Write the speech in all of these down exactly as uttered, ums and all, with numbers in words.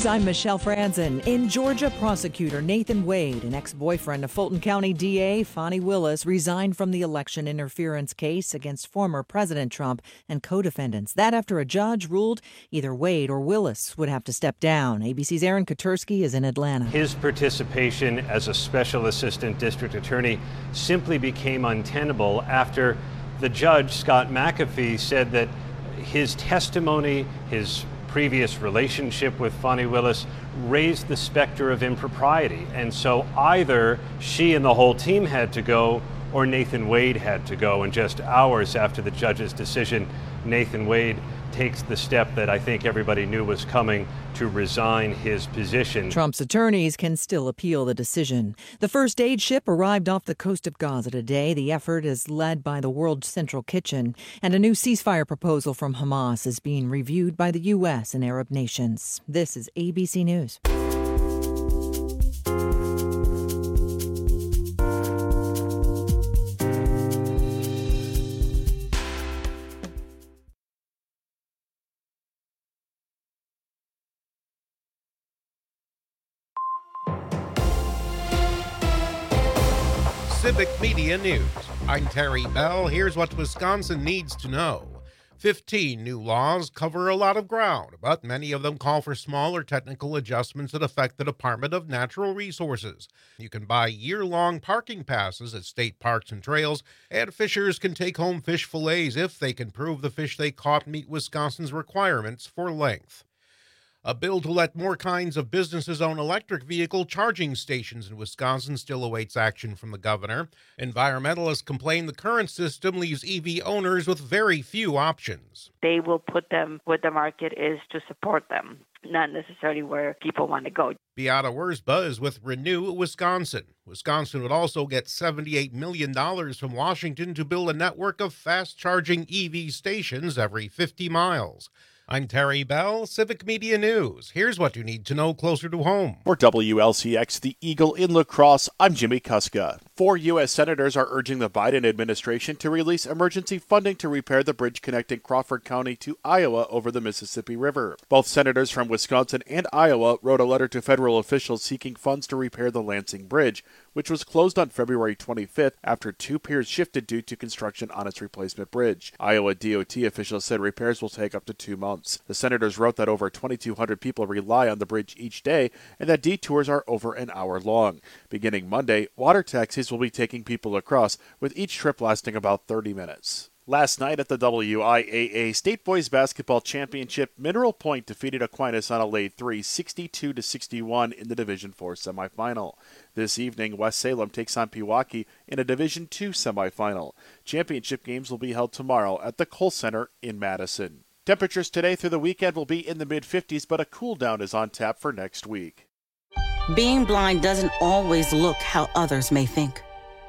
News, I'm Michelle Franzen. In Georgia, prosecutor Nathan Wade, an ex-boyfriend of Fulton County D A Fani Willis, resigned from the election interference case against former President Trump and co-defendants. That after a judge ruled either Wade or Willis would have to step down. A B C's Aaron Katersky is in Atlanta. His participation as a special assistant district attorney simply became untenable after the judge, Scott McAfee, said that his testimony, his previous relationship with Fani Willis raised the specter of impropriety. And so either she and the whole team had to go or Nathan Wade had to go. And just hours after the judge's decision, Nathan Wade takes the step that I think everybody knew was coming to resign his position. Trump's attorneys can still appeal the decision. The first aid ship arrived off the coast of Gaza today. The effort is led by the World Central Kitchen, and a new ceasefire proposal from Hamas is being reviewed by the U S and Arab nations. This is A B C News. Civic Media News. I'm Terry Bell. Here's what Wisconsin needs to know. fifteen new laws cover a lot of ground, but many of them call for smaller technical adjustments that affect the Department of Natural Resources. You can buy year-long parking passes at state parks and trails, and fishers can take home fish fillets if they can prove the fish they caught meet Wisconsin's requirements for length. A bill to let more kinds of businesses own electric vehicle charging stations in Wisconsin still awaits action from the governor. Environmentalists complain the current system leaves E V owners with very few options. They will put them where the market is to support them, not necessarily where people want to go. Beata Wurzba is with Renew Wisconsin. Wisconsin would also get seventy-eight million dollars from Washington to build a network of fast-charging E V stations every fifty miles. I'm Terry Bell, Civic Media News. Here's what you need to know closer to home. For W L C X, the Eagle in La Crosse, I'm Jimmy Kuska. Four U S senators are urging the Biden administration to release emergency funding to repair the bridge connecting Crawford County to Iowa over the Mississippi River. Both senators from Wisconsin and Iowa wrote a letter to federal officials seeking funds to repair the Lansing Bridge, which was closed on February twenty-fifth after two piers shifted due to construction on its replacement bridge. Iowa D O T officials said repairs will take up to two months. The senators wrote that over twenty-two hundred people rely on the bridge each day and that detours are over an hour long. Beginning Monday, water taxis will be taking people across, with each trip lasting about thirty minutes. Last night at the W I A A State Boys Basketball Championship, Mineral Point defeated Aquinas on a late three, sixty-two to sixty-one in the Division four semifinal. This evening, West Salem takes on Pewaukee in a Division two semifinal. Championship games will be held tomorrow at the Kohl Center in Madison. Temperatures today through the weekend will be in the mid-fifties, but a cool down is on tap for next week. Being blind doesn't always look how others may think.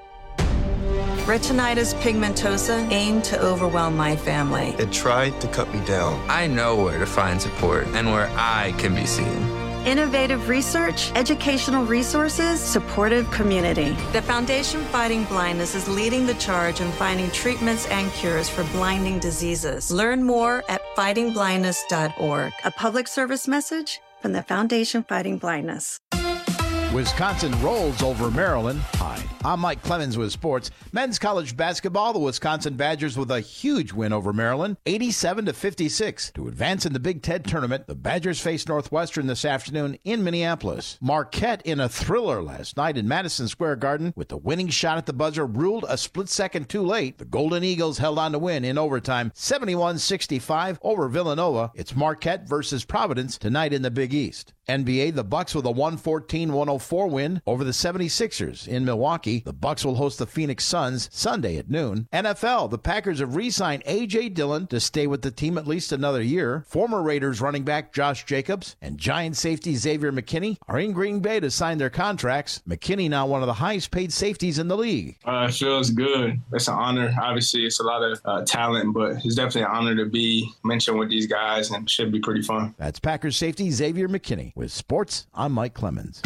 Retinitis pigmentosa aimed to overwhelm my family. It tried to cut me down. I know where to find support and where I can be seen. Innovative research, educational resources, supportive community. The Foundation Fighting Blindness is leading the charge in finding treatments and cures for blinding diseases. Learn more at fighting blindness dot org. A public service message from the Foundation Fighting Blindness. Wisconsin rolls over Maryland. Hi, I'm Mike Clemens with sports. Men's college basketball, the Wisconsin Badgers with a huge win over Maryland, eighty-seven to fifty-six. To advance in the Big Ten tournament, the Badgers face Northwestern this afternoon in Minneapolis. Marquette in a thriller last night in Madison Square Garden with the winning shot at the buzzer ruled a split second too late. The Golden Eagles held on to win in overtime, seventy-one sixty-five over Villanova. It's Marquette versus Providence tonight in the Big East. N B A, the Bucks with a one fourteen one oh four win over the seventy-sixers in Milwaukee. The Bucks will host the Phoenix Suns Sunday at noon. N F L, the Packers have re-signed A J Dillon to stay with the team at least another year. Former Raiders running back Josh Jacobs and Giant safety Xavier McKinney are in Green Bay to sign their contracts. McKinney now one of the highest paid safeties in the league. Uh, it feels good. It's an honor. Obviously, it's a lot of uh, talent, but it's definitely an honor to be mentioned with these guys, and it should be pretty fun. That's Packers safety Xavier McKinney. With sports, I'm Mike Clemens.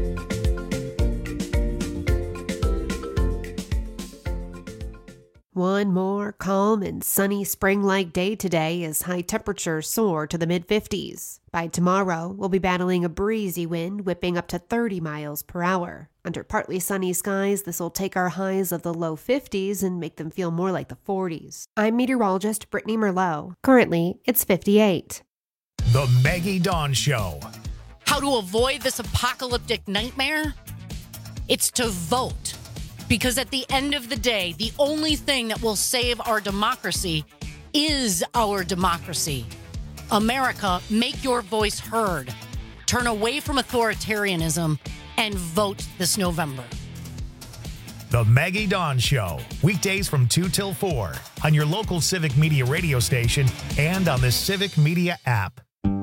One one more calm and sunny spring-like day today as high temperatures soar to the mid-fifties. By tomorrow, we'll be battling a breezy wind whipping up to thirty miles per hour. Under partly sunny skies, this will take our highs of the low fifties and make them feel more like the forties. I'm meteorologist Brittany Merlot. Currently, it's fifty-eight. The Maggie Dawn Show. How to avoid this apocalyptic nightmare? It's to vote. Because at the end of the day, the only thing that will save our democracy is our democracy. America, make your voice heard. Turn away from authoritarianism and vote this November. The Maggie Dawn Show. Weekdays from two till four on your local Civic Media radio station and on the Civic Media app.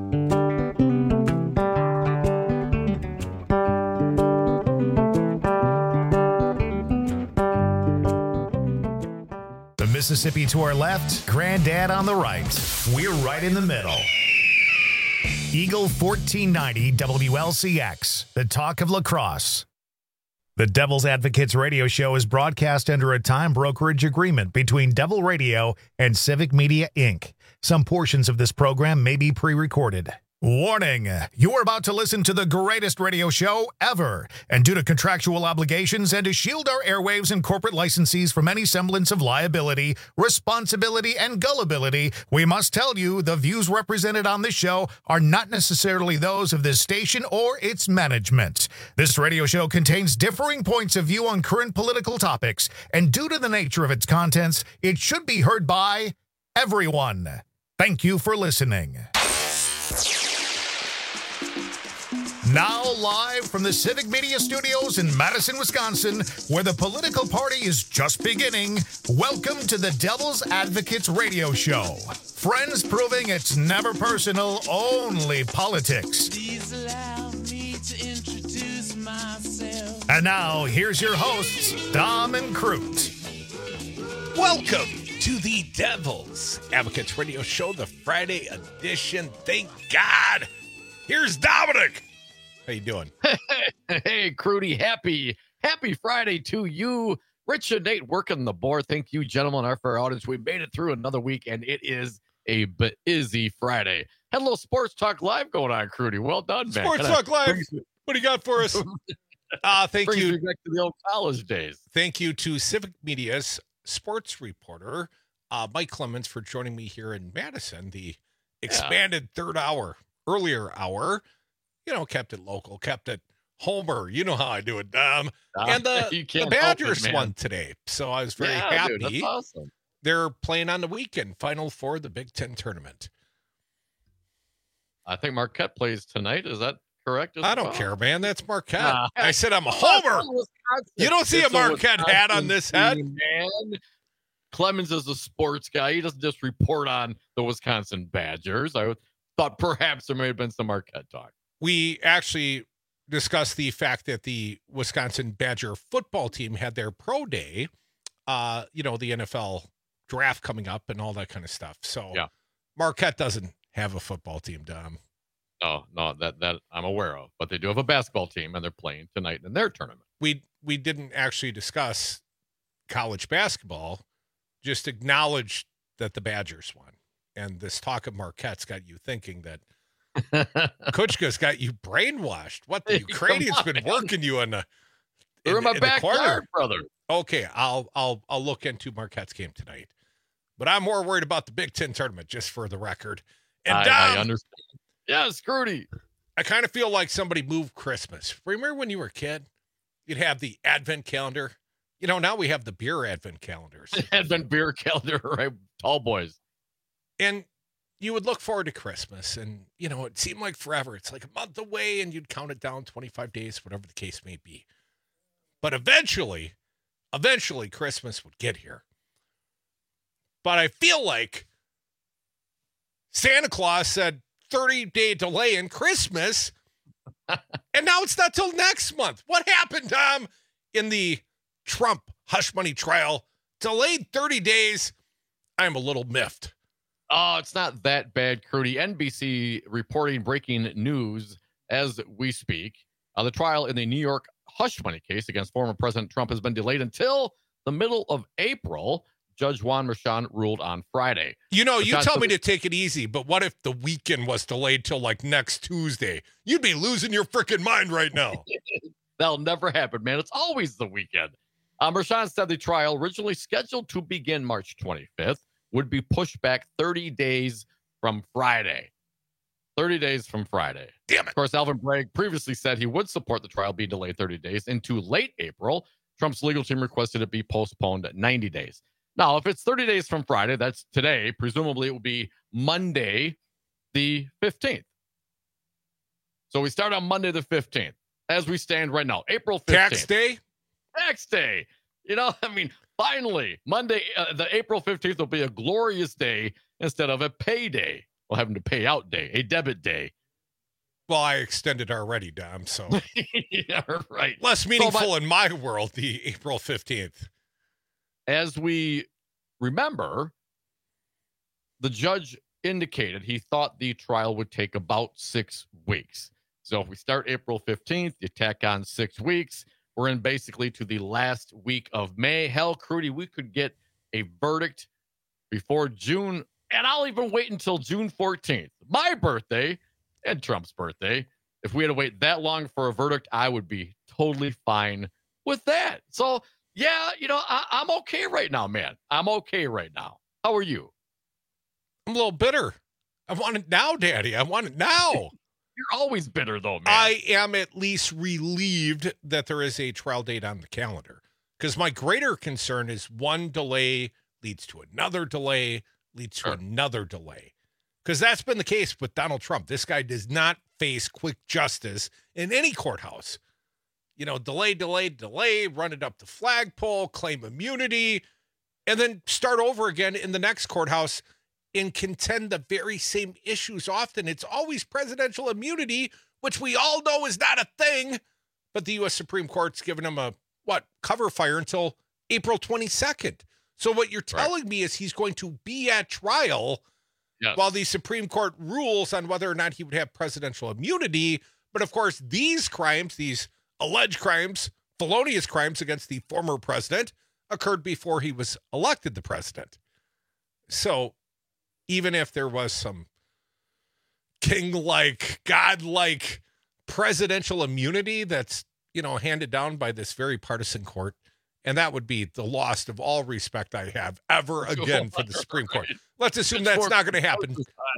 Mississippi to our left, Granddad on the right. We're right in the middle. Eagle fourteen ninety W L C X, the talk of lacrosse. The Devil's Advocates radio show is broadcast under a time brokerage agreement between Devil Radio and Civic Media, Incorporated. Some portions of this program may be pre-recorded. Warning, you're about to listen to the greatest radio show ever, and due to contractual obligations and to shield our airwaves and corporate licensees from any semblance of liability, responsibility, and gullibility, we must tell you the views represented on this show are not necessarily those of this station or its management. This radio show contains differing points of view on current political topics, and due to the nature of its contents, it should be heard by everyone. Thank you for listening. Now live from the Civic Media Studios in Madison, Wisconsin, where the political party is just beginning, welcome to the Devil's Advocates radio show. Friends proving it's never personal, only politics. Please allow me to introduce myself. And now, here's your hosts, Dom and Crute. Welcome to the Devil's Advocates radio show, the Friday edition. Thank God. Here's Dominic. How you doing? Hey, Crudy, happy, happy Friday to you. Rich and Nate working the board. Thank you, gentlemen, our for our audience. We made it through another week, and it is a busy Friday. Had a little Sports Talk Live going on, Crudy. Well done, man. Sports Talk Live. What do you got for us? uh, thank brings you. me back to the old college days. Thank you to Civic Media's sports reporter, uh, Mike Clemens, for joining me here in Madison, the expanded yeah. third hour, earlier hour. You know, kept it local, kept it Homer. You know how I do it, Dom. Uh, and the, the Badgers it, won today, so I was very yeah, happy. Dude, that's awesome. They're playing on the weekend, Final Four, the Big Ten tournament. I think Marquette plays tonight. Is that correct? I don't well? care, man. That's Marquette. Nah. I said I'm a Homer. You don't see it's a Marquette a hat on this head. Man. Clemens is a sports guy. He doesn't just report on the Wisconsin Badgers. I thought perhaps there may have been some Marquette talk. We actually discussed the fact that the Wisconsin Badger football team had their pro day, uh, you know, the N F L draft coming up and all that kind of stuff. So yeah. Marquette doesn't have a football team, Dom. No, no, that, that I'm aware of, but they do have a basketball team and they're playing tonight in their tournament. We, we didn't actually discuss college basketball, just acknowledge that the Badgers won. And this talk of Marquette's got you thinking that Kuchka's got you brainwashed. What the Ukrainians been working you in the in, in my in backyard, brother. Okay, I'll I'll I'll look into Marquette's game tonight, but I'm more worried about the Big Ten tournament, just for the record. And I, Dom, I understand. Yeah, Scrudy. I kind of feel like somebody moved Christmas. Remember when you were a kid, you'd have the Advent calendar. You know, now we have the beer Advent calendars. Advent beer calendar, right? Tall boys. And you would look forward to Christmas, and, you know, it seemed like forever. It's like a month away, and you'd count it down twenty-five days, whatever the case may be. But eventually, eventually Christmas would get here. But I feel like Santa Claus said thirty-day delay in Christmas, and now it's not till next month. What happened, Tom, in the Trump hush money trial? Delayed thirty days. I'm a little miffed. Oh, it's not that bad, Crudy. N B C reporting breaking news as we speak. Uh, the trial in the New York hush money case against former President Trump has been delayed until the middle of April. Judge Juan Merchan ruled on Friday. You know, you Merchan tell said- me to take it easy, but what if the weekend was delayed till like next Tuesday? You'd be losing your freaking mind right now. That'll never happen, man. It's always the weekend. Uh, Merchan said the trial, originally scheduled to begin March twenty-fifth, would be pushed back thirty days from Friday. thirty days from Friday. Damn it. Of course, Alvin Bragg previously said he would support the trial be delayed thirty days into late April. Trump's legal team requested it be postponed ninety days. Now, if it's thirty days from Friday, that's today, presumably it will be Monday the fifteenth. So we start on Monday the fifteenth, as we stand right now, April fifteenth. Tax day? Tax day. You know, I mean, finally, Monday, uh, the April fifteenth will be a glorious day instead of a payday. We'll have them to pay out day, a debit day. Well, I extended already, Dom, so. Yeah, right. Less meaningful So, but- in my world, the April fifteenth. As we remember, the judge indicated he thought the trial would take about six weeks. So if we start April fifteenth, you tack on six weeks, we're in basically to the last week of May. Hell, Crudy, we could get a verdict before June, and I'll even wait until June fourteenth, my birthday and Trump's birthday. If we had to wait that long for a verdict, I would be totally fine with that. So, yeah, you know, I, I'm okay right now, man. I'm okay right now. How are you? I'm a little bitter. I want it now, Daddy. I want it now. You're always bitter, though, man. I am at least relieved that there is a trial date on the calendar, because my greater concern is one delay leads to another delay, leads to Sure. another delay. Because that's been the case with Donald Trump. This guy does not face quick justice in any courthouse. You know, delay, delay, delay, run it up the flagpole, claim immunity, and then start over again in the next courthouse and contend the very same issues often. It's always presidential immunity, which we all know is not a thing, but the U S Supreme Court's given him a, what, cover fire until April twenty-second. So what you're telling right. me is he's going to be at trial yes. while the Supreme Court rules on whether or not he would have presidential immunity. But of course, these crimes, these alleged crimes, felonious crimes against the former president occurred before he was elected the president. So even if there was some king-like, god-like presidential immunity that's, you know, handed down by this very partisan court, and that would be the loss of all respect I have ever again for the Supreme Court. Let's assume that's not going to happen.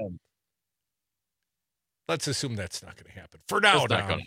Let's assume that's not going to happen. For now, Don,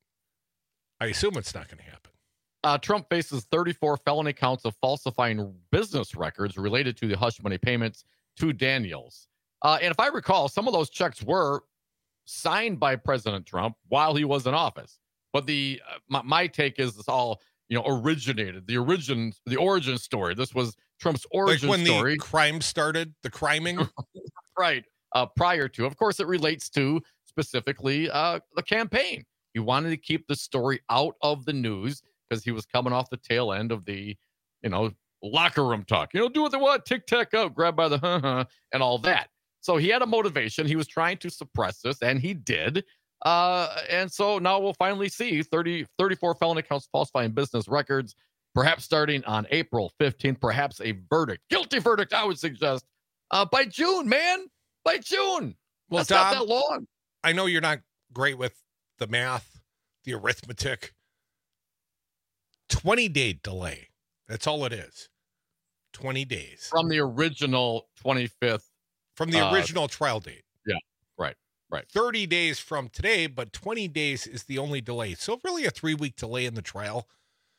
I assume it's not going to happen. Uh, Trump faces thirty-four felony counts of falsifying business records related to the hush money payments to Daniels. Uh, and if I recall, some of those checks were signed by President Trump while he was in office. But the uh, my, my take is this all, you know, originated, the origin, the origin story. This was Trump's origin like when story. the crime started, the criming. Right. Uh, prior to, of course, it relates to specifically uh, the campaign. He wanted to keep the story out of the news because he was coming off the tail end of the, you know, locker room talk. You know, do what they want, tic tac out, grab by the huh-huh, and all that. So he had a motivation. He was trying to suppress this, and he did. Uh, and so now we'll finally see thirty, thirty-four felony counts falsifying business records, perhaps starting on April fifteenth, perhaps a verdict, guilty verdict, I would suggest, uh, by June, man, by June. Well, That's Dom, not that long. I know you're not great with the math, the arithmetic. twenty-day delay. That's all it is. twenty days. From the original twenty-fifth. From the uh, original trial date. Yeah, right, right. thirty days from today, but twenty days is the only delay. So really a three-week delay in the trial.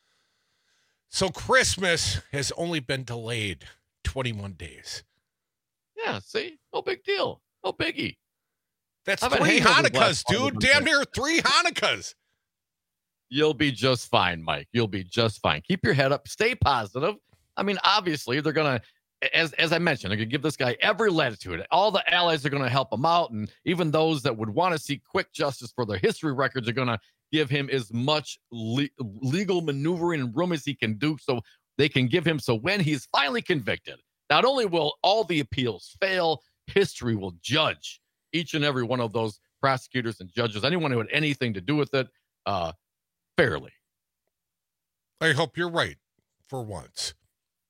So Christmas has only been delayed twenty-one days. Yeah, see? No big deal. No biggie. That's I've had three hangovers Hanukkahs, last dude. month. Damn near three Hanukkahs. You'll be just fine, Mike. You'll be just fine. Keep your head up. Stay positive. I mean, obviously, they're going to, as as I mentioned, they're going to give this guy every latitude. All the allies are going to help him out. And even those that would want to see quick justice for their history records are going to give him as much le- legal maneuvering and room as he can do so they can give him. So when he's finally convicted, not only will all the appeals fail, history will judge each and every one of those prosecutors and judges, anyone who had anything to do with it, uh, fairly. I hope you're right for once.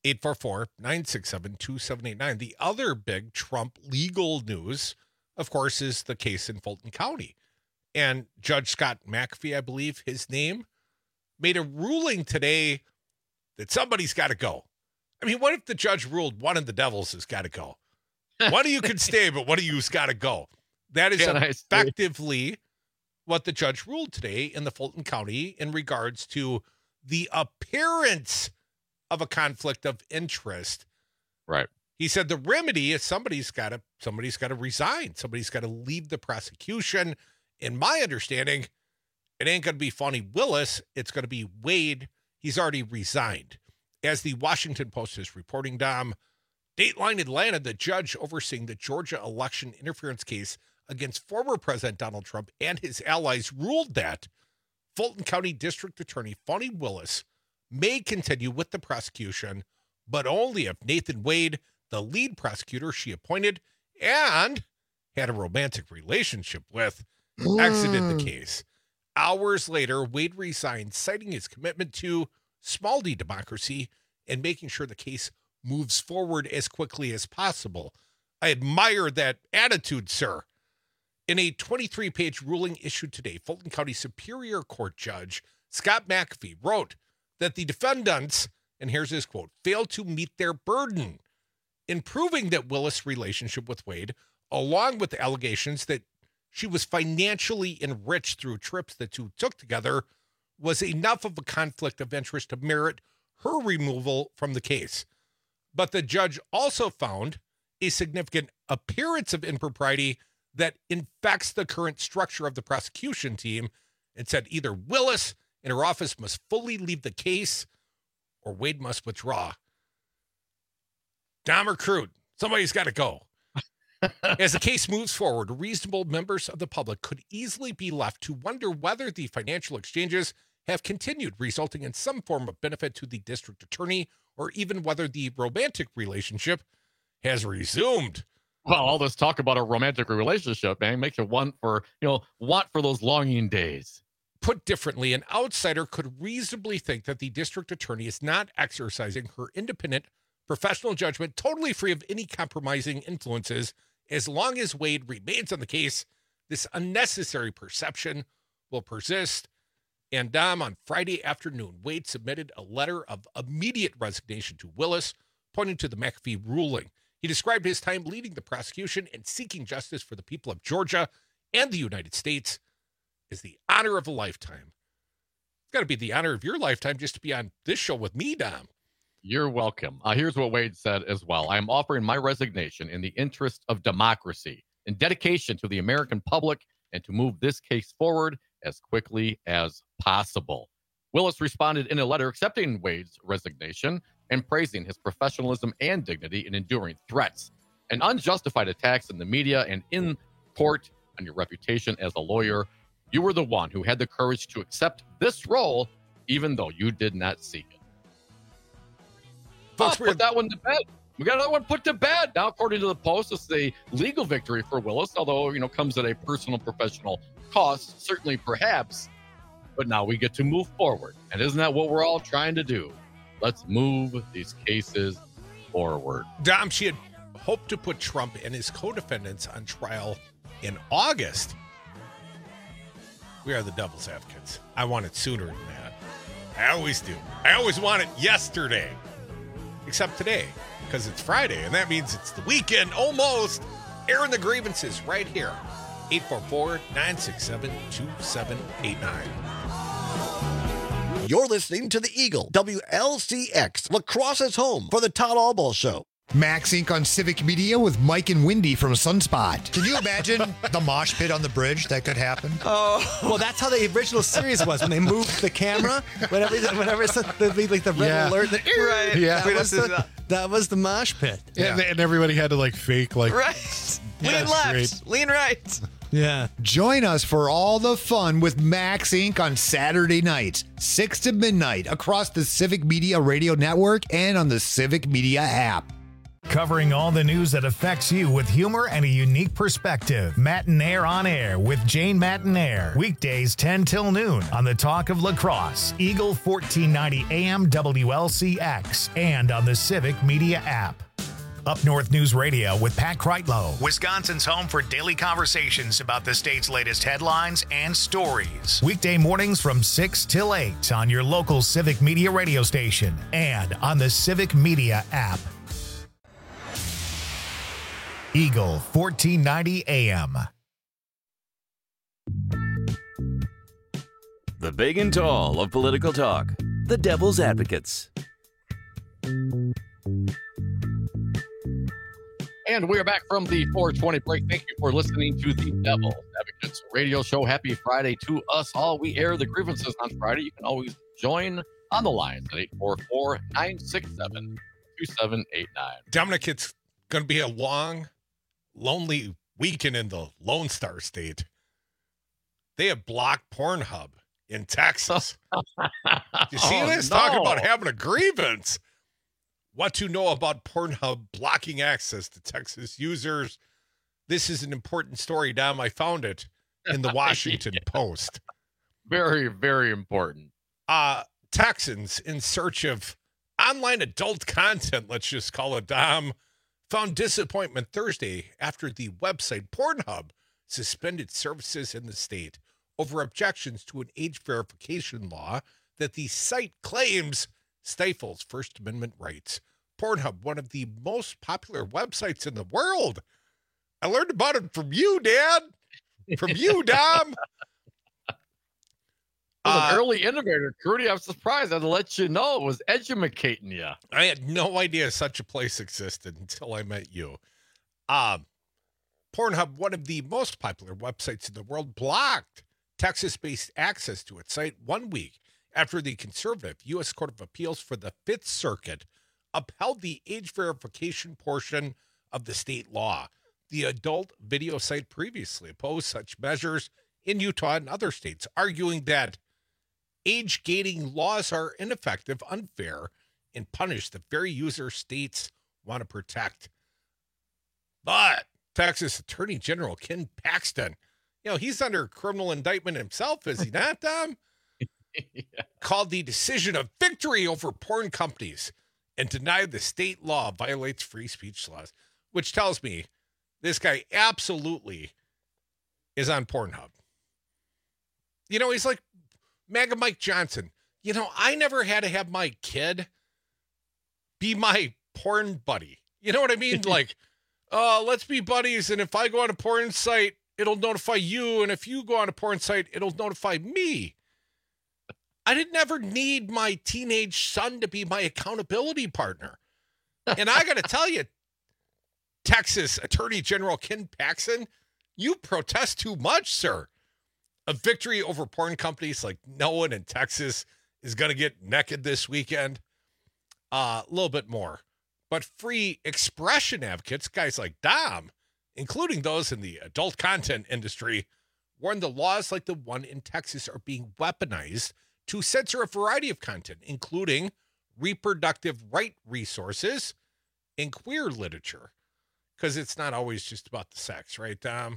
eight four four, nine six seven, two seven eight nine. The other big Trump legal news, of course, is the case in Fulton County. And Judge Scott McAfee, I believe his name, made a ruling today that somebody's got to go. I mean, what if the judge ruled one of the Devils has got to go? One of you can stay, but one of you's got to go. That is Can I effectively what the judge ruled today in the Fulton County in regards to the appearance of a conflict of interest. Right. He said the remedy is somebody's got to somebody's got to resign. Somebody's got to leave the prosecution. In my understanding, it ain't going to be Fani Willis. It's going to be Wade. He's already resigned. As the Washington Post is reporting, Dom, Dateline Atlanta, the judge overseeing the Georgia election interference case against former President Donald Trump and his allies, ruled that Fulton County District Attorney Fani Willis may continue with the prosecution, but only if Nathan Wade, the lead prosecutor she appointed and had a romantic relationship with, exited the case. Hours later, Wade resigned, citing his commitment to small d democracy and making sure the case moves forward as quickly as possible. I admire that attitude, sir. In a twenty-three page ruling issued today, Fulton County Superior Court Judge Scott McAfee wrote that the defendants, and here's his quote, failed to meet their burden in proving that Willis' relationship with Wade, along with the allegations that she was financially enriched through trips the two took together, was enough of a conflict of interest to merit her removal from the case. But the judge also found a significant appearance of impropriety that infects the current structure of the prosecution team and said either Willis and her office must fully leave the case or Wade must withdraw. Dahmer Crude, somebody's got to go. As the case moves forward, reasonable members of the public could easily be left to wonder whether the financial exchanges have continued, resulting in some form of benefit to the district attorney, or even whether the romantic relationship has resumed. Well, all this talk about a romantic relationship, man, makes you want for, you know, want for those longing days. Put differently, an outsider could reasonably think that the district attorney is not exercising her independent professional judgment, totally free of any compromising influences. As long as Wade remains on the case, this unnecessary perception will persist. And Dom, on Friday afternoon, Wade submitted a letter of immediate resignation to Willis, pointing to the McAfee ruling. He described his time leading the prosecution and seeking justice for the people of Georgia and the United States as the honor of a lifetime. It's got to be the honor of your lifetime just to be on this show with me, Dom. You're welcome. Uh, here's what Wade said as well. I am offering my resignation in the interest of democracy and dedication to the American public and to move this case forward as quickly as possible. Willis responded in a letter accepting Wade's resignation and praising his professionalism and dignity in enduring threats and unjustified attacks in the media and in court on your reputation as a lawyer. You were the one who had the courage to accept this role, even though you did not seek it. Folks, oh, put that one to bed. We got another one put to bed. Now, according to the Post, it's a legal victory for Willis, although, you know, comes at a personal, professional cost, certainly perhaps. But now we get to move forward. And isn't that what we're all trying to do? Let's move these cases forward. Dom, she had hoped to put Trump and his co-defendants on trial in August. We are the devil's advocates. I want it sooner than that. I always do. I always want it yesterday. Except today, because it's Friday, and that means it's the weekend almost. Airing the grievances right here. eight four four, nine six seven, two seven eight nine. You're listening to the Eagle, W L C X, La Crosse's home for the Todd Albaugh Show. Max Incorporated on Civic Media with Mike and Wendy from Sunspot. Can you imagine the mosh pit on the bridge that could happen? Oh, well, that's how the original series was when they moved the camera. Whenever, whenever it's the, like the red yeah. alert, the, right? Yeah, that was the, that was the mosh pit. Yeah, yeah. And everybody had to like fake like right. Lean left, great. Lean right. Yeah. Join us for all the fun with Max Incorporated on Saturday nights, six to midnight, across the Civic Media Radio Network and on the Civic Media app. Covering all the news that affects you with humor and a unique perspective. Matinaire on Air with Jane Matinaire. Weekdays ten till noon on the Talk of La Crosse, Eagle fourteen ninety A M W L C X, and on the Civic Media app. Up North News Radio with Pat Kreitlow, Wisconsin's home for daily conversations about the state's latest headlines and stories. Weekday mornings from six till eight on your local Civic Media radio station and on the Civic Media app. Eagle fourteen ninety A M. The big and tall of political talk. The Devil's Advocates. And we are back from the four twenty break. Thank you for listening to the Devil's Advocates radio show. Happy Friday to us all. We air the grievances on Friday. You can always join on the lines at eight four four, nine six seven, two seven eight nine. Dominic, it's going to be a long, lonely weekend in the Lone Star State. They have blocked Pornhub in Texas. You see Oh, this? no. Talking about having a grievance. What to know about Pornhub blocking access to Texas users. This is an important story, Dom. I found it in the Washington Yeah. Post. Very, very important. Uh, Texans in search of online adult content, let's just call it, Dom, found disappointment Thursday after the website Pornhub suspended services in the state over objections to an age verification law that the site claims stifles First Amendment rights. Pornhub, one of the most popular websites in the world. I learned about it from you, Dad. From you, Dom. Well, Uh, an early innovator, Crudy. I'm surprised. I'd let you know it was edumacating you. I had no idea such a place existed until I met you. Um, Pornhub, one of the most popular websites in the world, blocked Texas-based access to its site one week after the conservative U S Court of Appeals for the Fifth Circuit upheld the age verification portion of the state law. The adult video site previously opposed such measures in Utah and other states, arguing that age gating laws are ineffective, unfair, and punish the very user states want to protect. But Texas Attorney General Ken Paxton, you know, he's under criminal indictment himself, is he not, Tom? Yeah. Called the decision a victory over porn companies and denied the state law violates free speech laws, which tells me this guy absolutely is on Pornhub. You know, he's like MAGA Mike Johnson. You know, I never had to have my kid be my porn buddy. You know what I mean? Like, oh, let's be buddies. And if I go on a porn site, it'll notify you. And if you go on a porn site, it'll notify me. I didn't ever need my teenage son to be my accountability partner. And I got to tell you, Texas Attorney General Ken Paxton, you protest too much, sir. A victory over porn companies like no one in Texas is going to get naked this weekend. Uh, a little bit more. But free expression advocates, guys like Dom, including those in the adult content industry, warn the laws like the one in Texas are being weaponized to censor a variety of content, including reproductive right resources and queer literature. Because it's not always just about the sex, right, Dom?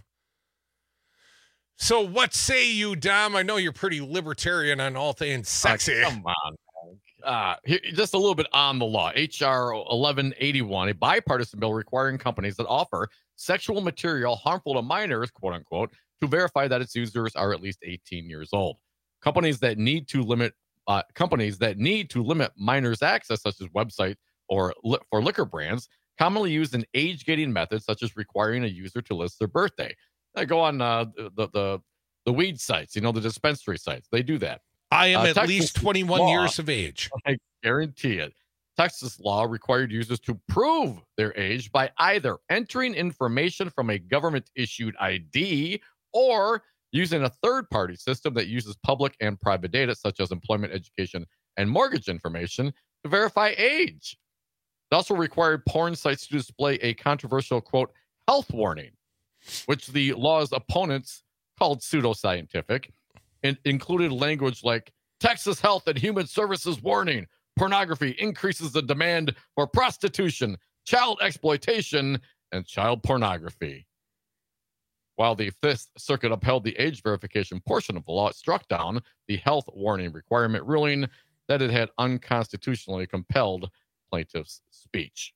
So what say you, Dom? I know you're pretty libertarian on all things sexy. Uh, come on. Uh, here, just a little bit on the law. H R eleven eighty-one, a bipartisan bill requiring companies that offer sexual material harmful to minors, quote unquote, to verify that its users are at least eighteen years old. Companies that need to limit uh, companies that need to limit minors' access, such as websites or li- for liquor brands, commonly use an age-gating method, such as requiring a user to list their birthday. I go on uh, the, the the weed sites, you know, the dispensary sites. They do that. I am Uh, at Texas least twenty-one law, years of age. I guarantee it. Texas law required users to prove their age by either entering information from a government-issued I D or using a third-party system that uses public and private data, such as employment, education, and mortgage information, to verify age. It also required porn sites to display a controversial, quote, health warning, which the law's opponents called pseudoscientific, and included language like Texas Health and Human Services warning, pornography increases the demand for prostitution, child exploitation, and child pornography. While the Fifth Circuit upheld the age verification portion of the law, it struck down the health warning requirement, ruling that it had unconstitutionally compelled plaintiff's speech.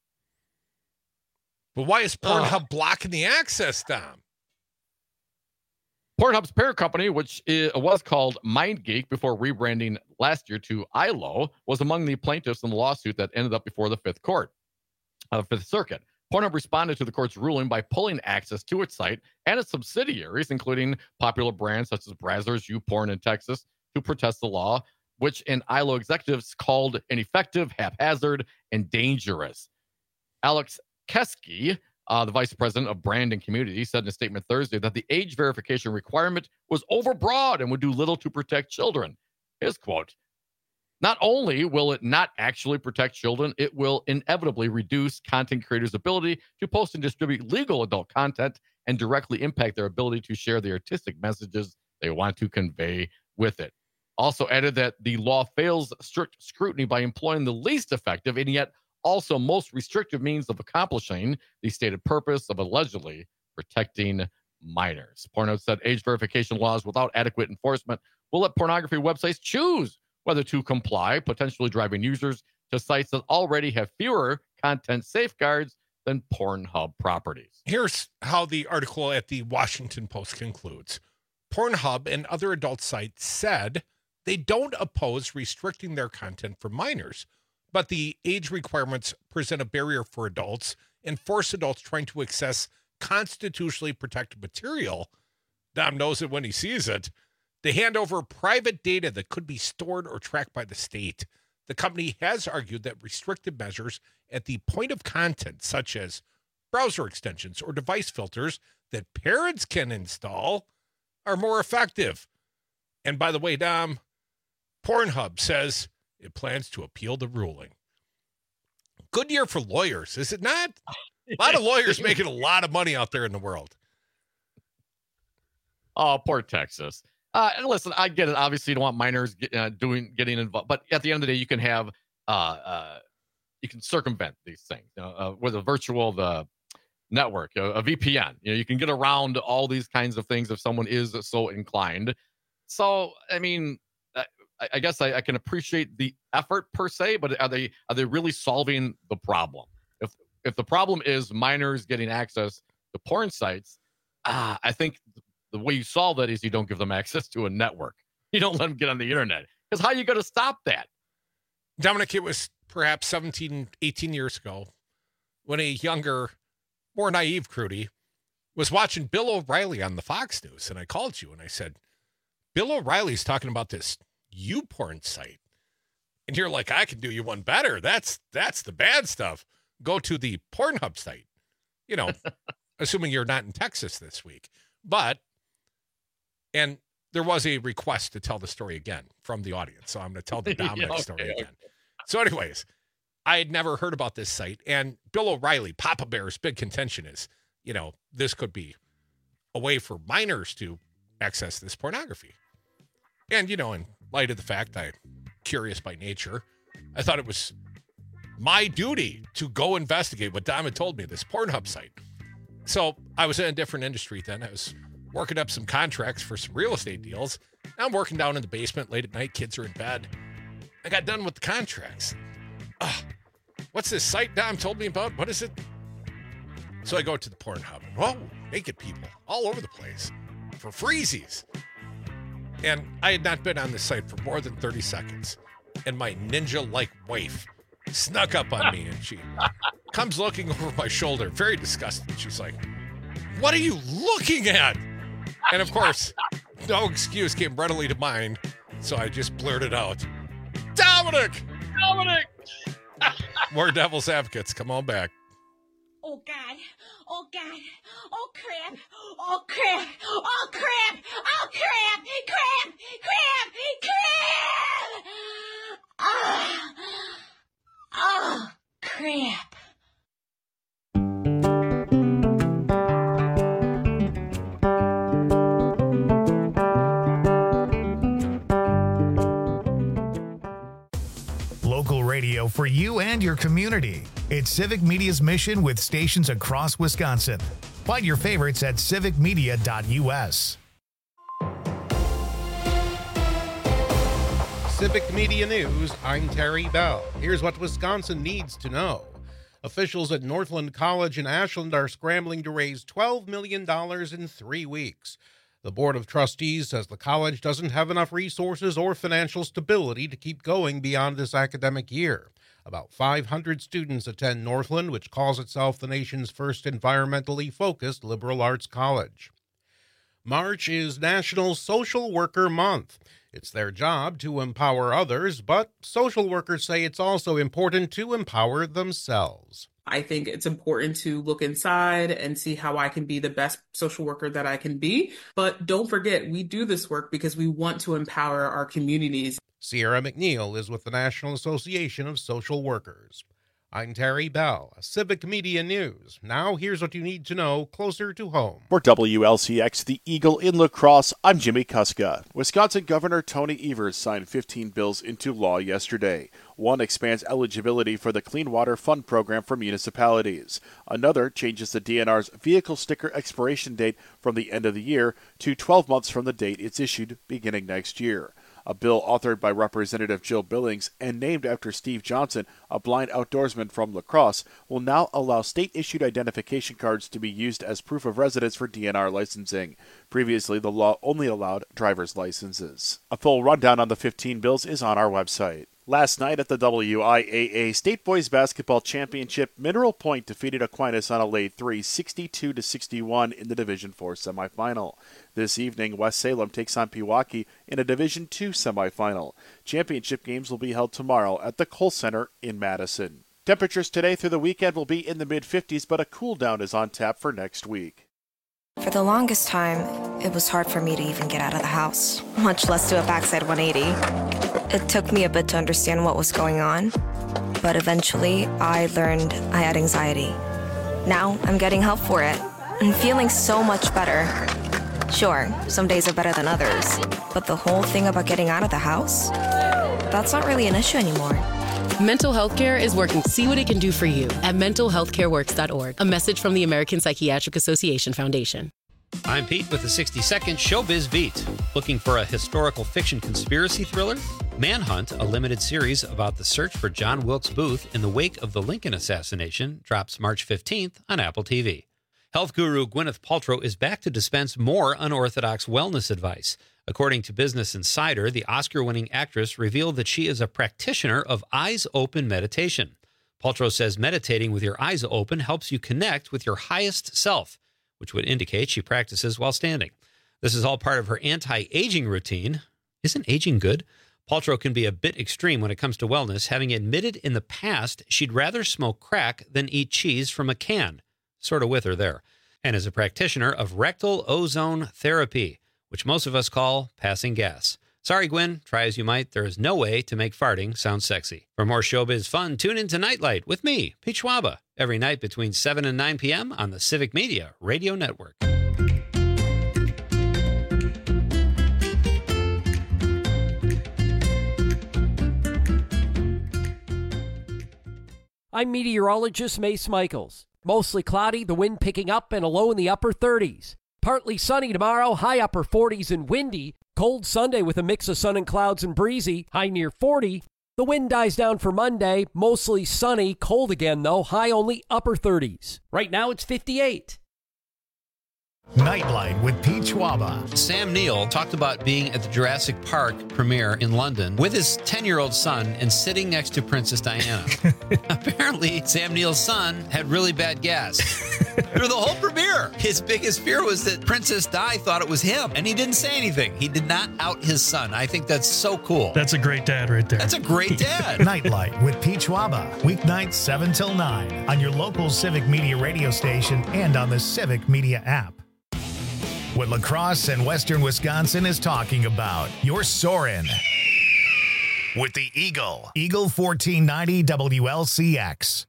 But why is Pornhub Uh, blocking the access, Dom? Pornhub's parent company, which i- was called MindGeek before rebranding last year to I L O, was among the plaintiffs in the lawsuit that ended up before the Fifth Court, uh, Fifth Circuit. Pornhub responded to the court's ruling by pulling access to its site and its subsidiaries, including popular brands such as Brazzers, YouPorn in Texas, to protest the law, which an I L O executives called ineffective, haphazard, and dangerous. Alex Keski, uh, the vice president of brand and community, said in a statement Thursday that the age verification requirement was overbroad and would do little to protect children. His quote, "Not only will it not actually protect children, it will inevitably reduce content creators' ability to post and distribute legal adult content and directly impact their ability to share the artistic messages they want to convey with it." Also added that the law fails strict scrutiny by employing the least effective and yet also most restrictive means of accomplishing the stated purpose of allegedly protecting minors. Pornhub said age verification laws without adequate enforcement will let pornography websites choose whether to comply, potentially driving users to sites that already have fewer content safeguards than Pornhub properties. Here's how the article at the Washington Post concludes. Pornhub and other adult sites said they don't oppose restricting their content for minors, but the age requirements present a barrier for adults and force adults trying to access constitutionally protected material. Dom knows it when he sees it. They hand over private data that could be stored or tracked by the state. The company has argued that restrictive measures at the point of content, such as browser extensions or device filters that parents can install, are more effective. And by the way, Dom, Pornhub says it plans to appeal the ruling. Good year for lawyers, is it not? A lot of lawyers making a lot of money out there in the world. Oh, poor Texas. Uh, and listen, I get it. Obviously, you don't want minors get, uh, doing getting involved, but at the end of the day, you can have uh, uh, you can circumvent these things you know, uh, with a virtual the network, a, a V P N. You know, you can get around all these kinds of things if someone is so inclined. So, I mean, I, I guess I, I can appreciate the effort per se, but are they are they really solving the problem? If if the problem is minors getting access to porn sites, ah, I think the way you solve that is you don't give them access to a network. You don't let them get on the internet. Because how are you going to stop that? Dominic, it was perhaps seventeen, eighteen years ago when a younger, more naive Crudy was watching Bill O'Reilly on the Fox News. And I called you and I said, Bill O'Reilly's talking about this YouPorn site. And you're like, I can do you one better. That's that's the bad stuff. Go to the Pornhub site. You know, assuming you're not in Texas this week. But And there was a request to tell the story again from the audience. So I'm going to tell the Dominic yeah, okay, story okay. again. So anyways, I had never heard about this site. And Bill O'Reilly, Papa Bear's big contention is, you know, this could be a way for minors to access this pornography. And, you know, in light of the fact I'm curious by nature, I thought it was my duty to go investigate what Dom had told me, this Pornhub site. So I was in a different industry then. I was working up some contracts for some real estate deals. I'm working down in the basement late at night. Kids are in bed. I got done with the contracts. Ugh, what's this site Dom told me about? What is it? So I go to the Pornhub. And, whoa, naked people all over the place for freezies. And I had not been on this site for more than thirty seconds. And my ninja-like wife snuck up on me and she comes looking over my shoulder, very disgusted. She's like, what are you looking at? And of course, no excuse came readily to mind, so I just blurted out, Dominic! Dominic! More Devil's Advocates. Come on back. Oh, God. Oh, God. Oh, crap. Oh, crap. Oh, crap. Oh, crap. Crap. Crap. Crap. Ah. Oh, crap. Local radio for you and your community. It's Civic Media's mission with stations across Wisconsin. Find your favorites at civic media dot u s. Civic Media News, I'm Terry Bell. Here's what Wisconsin needs to know. Officials at Northland College in Ashland are scrambling to raise twelve million dollars in three weeks. The Board of Trustees says the college doesn't have enough resources or financial stability to keep going beyond this academic year. About five hundred students attend Northland, which calls itself the nation's first environmentally focused liberal arts college. March is National Social Worker Month. It's their job to empower others, but social workers say it's also important to empower themselves. I think it's important to look inside and see how I can be the best social worker that I can be. But don't forget, we do this work because we want to empower our communities. Sierra McNeil is with the National Association of Social Workers. I'm Terry Bell, Civic Media News. Now here's what you need to know closer to home. For W L C X, the Eagle in La Crosse, I'm Jimmy Kuska. Wisconsin Governor Tony Evers signed fifteen bills into law yesterday. One expands eligibility for the Clean Water Fund program for municipalities. Another changes the D N R's vehicle sticker expiration date from the end of the year to twelve months from the date it's issued beginning next year. A bill authored by Representative Jill Billings and named after Steve Johnson, a blind outdoorsman from La Crosse, will now allow state-issued identification cards to be used as proof of residence for D N R licensing. Previously, the law only allowed driver's licenses. A full rundown on the fifteen bills is on our website. Last night at the W I A A State Boys Basketball Championship, Mineral Point defeated Aquinas on a late three, sixty-two to sixty-one in the Division four semifinal. This evening, West Salem takes on Pewaukee in a Division two semifinal. Championship games will be held tomorrow at the Kohl Center in Madison. Temperatures today through the weekend will be in the mid fifties, but a cool down is on tap for next week. For the longest time, it was hard for me to even get out of the house, much less do a backside one eighty. It took me a bit to understand what was going on, but eventually I learned I had anxiety. Now I'm getting help for it and feeling so much better. Sure, some days are better than others, but the whole thing about getting out of the house, that's not really an issue anymore. Mental health care is working. See what it can do for you at mental health care works dot org. A message from the American Psychiatric Association Foundation. I'm Pete with the sixty second Showbiz Beat. Looking for a historical fiction conspiracy thriller? Manhunt, a limited series about the search for John Wilkes Booth in the wake of the Lincoln assassination, drops March fifteenth on Apple T V. Health guru Gwyneth Paltrow is back to dispense more unorthodox wellness advice. According to Business Insider, the Oscar-winning actress revealed that she is a practitioner of eyes-open meditation. Paltrow says meditating with your eyes open helps you connect with your highest self, which would indicate she practices while standing. This is all part of her anti-aging routine. Isn't aging good? Paltrow can be a bit extreme when it comes to wellness, having admitted in the past she'd rather smoke crack than eat cheese from a can. Sort of with her there. And is a practitioner of rectal ozone therapy, which most of us call passing gas. Sorry, Gwen, try as you might, there is no way to make farting sound sexy. For more showbiz fun, tune in to Nightlight with me, Pete Schwaba, every night between seven and nine p.m. on the Civic Media Radio Network. I'm meteorologist Mace Michaels. Mostly cloudy, the wind picking up and a low in the upper thirties. Partly sunny tomorrow, high upper forties and windy. Cold Sunday with a mix of sun and clouds and breezy, high near forty. The wind dies down for Monday, mostly sunny, cold again though, high only upper thirties. Right now it's fifty-eight. Nightlight with Pete Schwaba. Sam Neill talked about being at the Jurassic Park premiere in London with his ten-year-old son and sitting next to Princess Diana. Apparently, Sam Neill's son had really bad gas through the whole premiere. His biggest fear was that Princess Di thought it was him, and he didn't say anything. He did not out his son. I think that's so cool. That's a great dad right there. That's a great dad. Nightlight with Pete Schwaba. Weeknights seven till nine on your local Civic Media radio station and on the Civic Media app. What La Crosse and Western Wisconsin is talking about. You're soaring with the Eagle. Eagle fourteen ninety W L C X.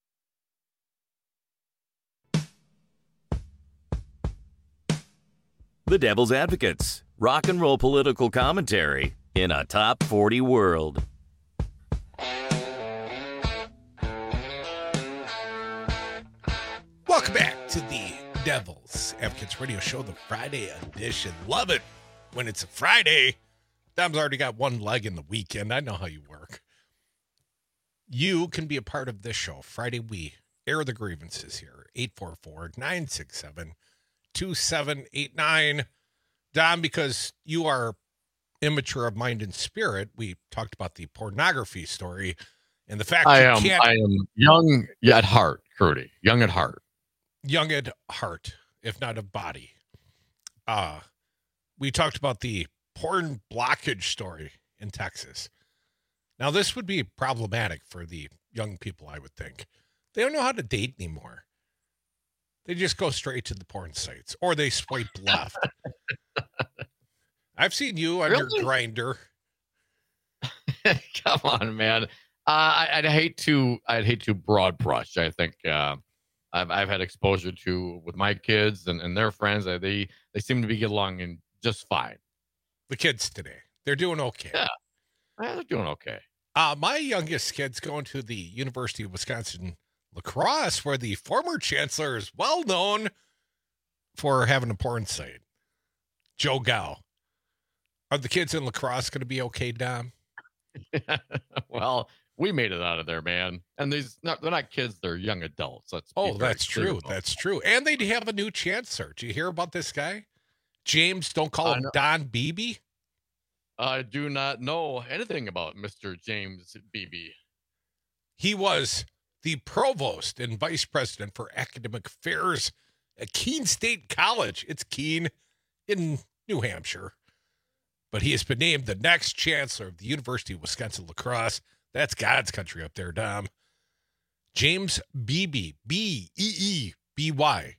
The Devil's Advocates. Rock and roll political commentary in a top forty world. to the Devil's Advocates Radio Show, the Friday edition. Love it when it's a Friday. Dom's already got one leg in the weekend. I know how you work. You can be a part of this show. Friday, we air the grievances here. eight four four, nine six seven, two seven eight nine. Dom, because you are immature of mind and spirit, we talked about the pornography story and the fact I you am, can't... I am young at heart, Crudy. Young at heart. Young at heart, if not of body. Uh, we talked about the porn blockage story in Texas. Now, this would be problematic for the young people, I would think. They don't know how to date anymore. They just go straight to the porn sites, or they swipe left. I've seen you on Really? your Grinder. Come on, man. Uh, I, I'd hate to. I'd hate to broad brush. I think uh, I've I've had exposure to with my kids and, and their friends. Uh, they they seem to be getting along and just fine. The kids today, they're doing okay. Yeah, yeah they're doing okay. Uh, my youngest kid's going to the University of Wisconsin La Crosse, where the former chancellor is well known for having a porn site. Joe Gow. Are the kids in La Crosse going to be okay, Dom? Well, we made it out of there, man. And these not, they're not kids; they're young adults. Let's Oh, be very that's clear true. about That's true. And they have a new chancellor. Do you hear about this guy? James, don't call Uh, him no. Don Beebe. I do not know anything about Mister James Beebe. He was the provost and vice president for academic affairs at Keene State College. It's Keene in New Hampshire. But he has been named the next chancellor of the University of Wisconsin La Crosse. That's God's country up there, Dom. James Beebe, B E E B Y.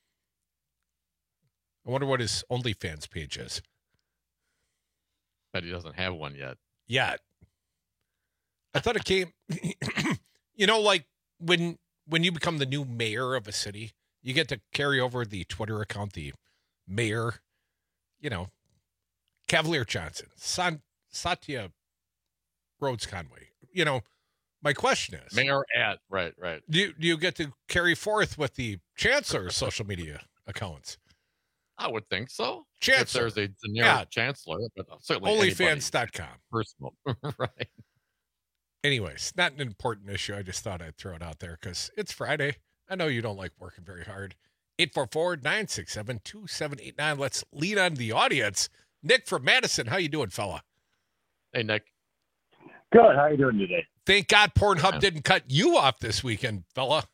I wonder what his OnlyFans page is. Bet he doesn't have one yet. Yet. I thought it came, you know, like when when you become the new mayor of a city, you get to carry over the Twitter account, the mayor, you know, Cavalier Johnson, San, Satya Rhodes Conway. You know, my question is, Mayor at right, right. do you, do you get to carry forth with the chancellor's social media accounts? I would think so. Chancellor. If there's a generic Yeah. chancellor, but certainly anybody Onlyfans dot com. personal, right? Anyways, not an important issue. I just thought I'd throw it out there because it's Friday. I know you don't like working very hard. eight four four, nine six seven, two seven eight nine. Let's lead on the audience. Nick from Madison, how you doing, fella? Hey, Nick. Good. How you doing today? Thank God Pornhub didn't cut you off this weekend, fella.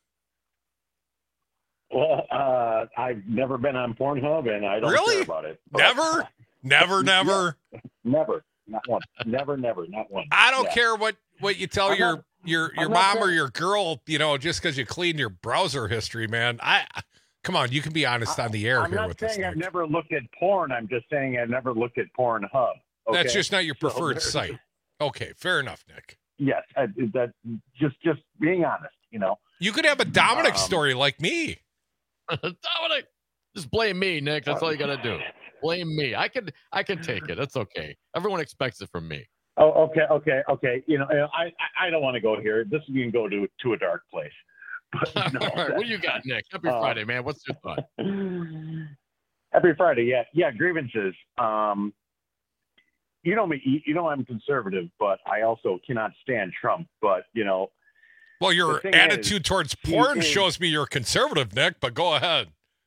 Well, uh, I've never been on Pornhub, and I don't Really? care about it. But- Never? Never, never? Never. Not one. Never, never. Not one. I don't Yeah. care what, what you tell I'm your not- your your I'm not mom or saying- your girl, you know, just because you clean your browser history, man. I Come on, you can be honest on the air I'm here not with this. saying I've Nick. never looked at porn. I'm just saying I've never looked at Pornhub. Okay? That's just not your So preferred there's- site. Okay, fair enough, Nick. Yes, I, that just just being honest, you know. You could have a Dominic Um, story like me. Dominic, just blame me, Nick. That's all you got to do. Blame me. I can I can take it. That's okay. Everyone expects it from me. Oh, okay, okay, okay. You know, I I, I don't want to go here. This is going to go to to a dark place. But, no, All right, what do you got, Nick? Happy Uh, Friday, man. What's your thought? Happy Friday. Yeah, yeah. Grievances. Um, you know me. You, you know I'm conservative, but I also cannot stand Trump. But you know, Well, your the thing attitude is, towards he porn is- shows me you're conservative, Nick, but go ahead.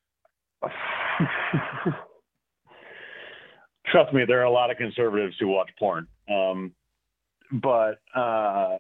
Trust me, there are a lot of conservatives who watch porn. Um, but uh,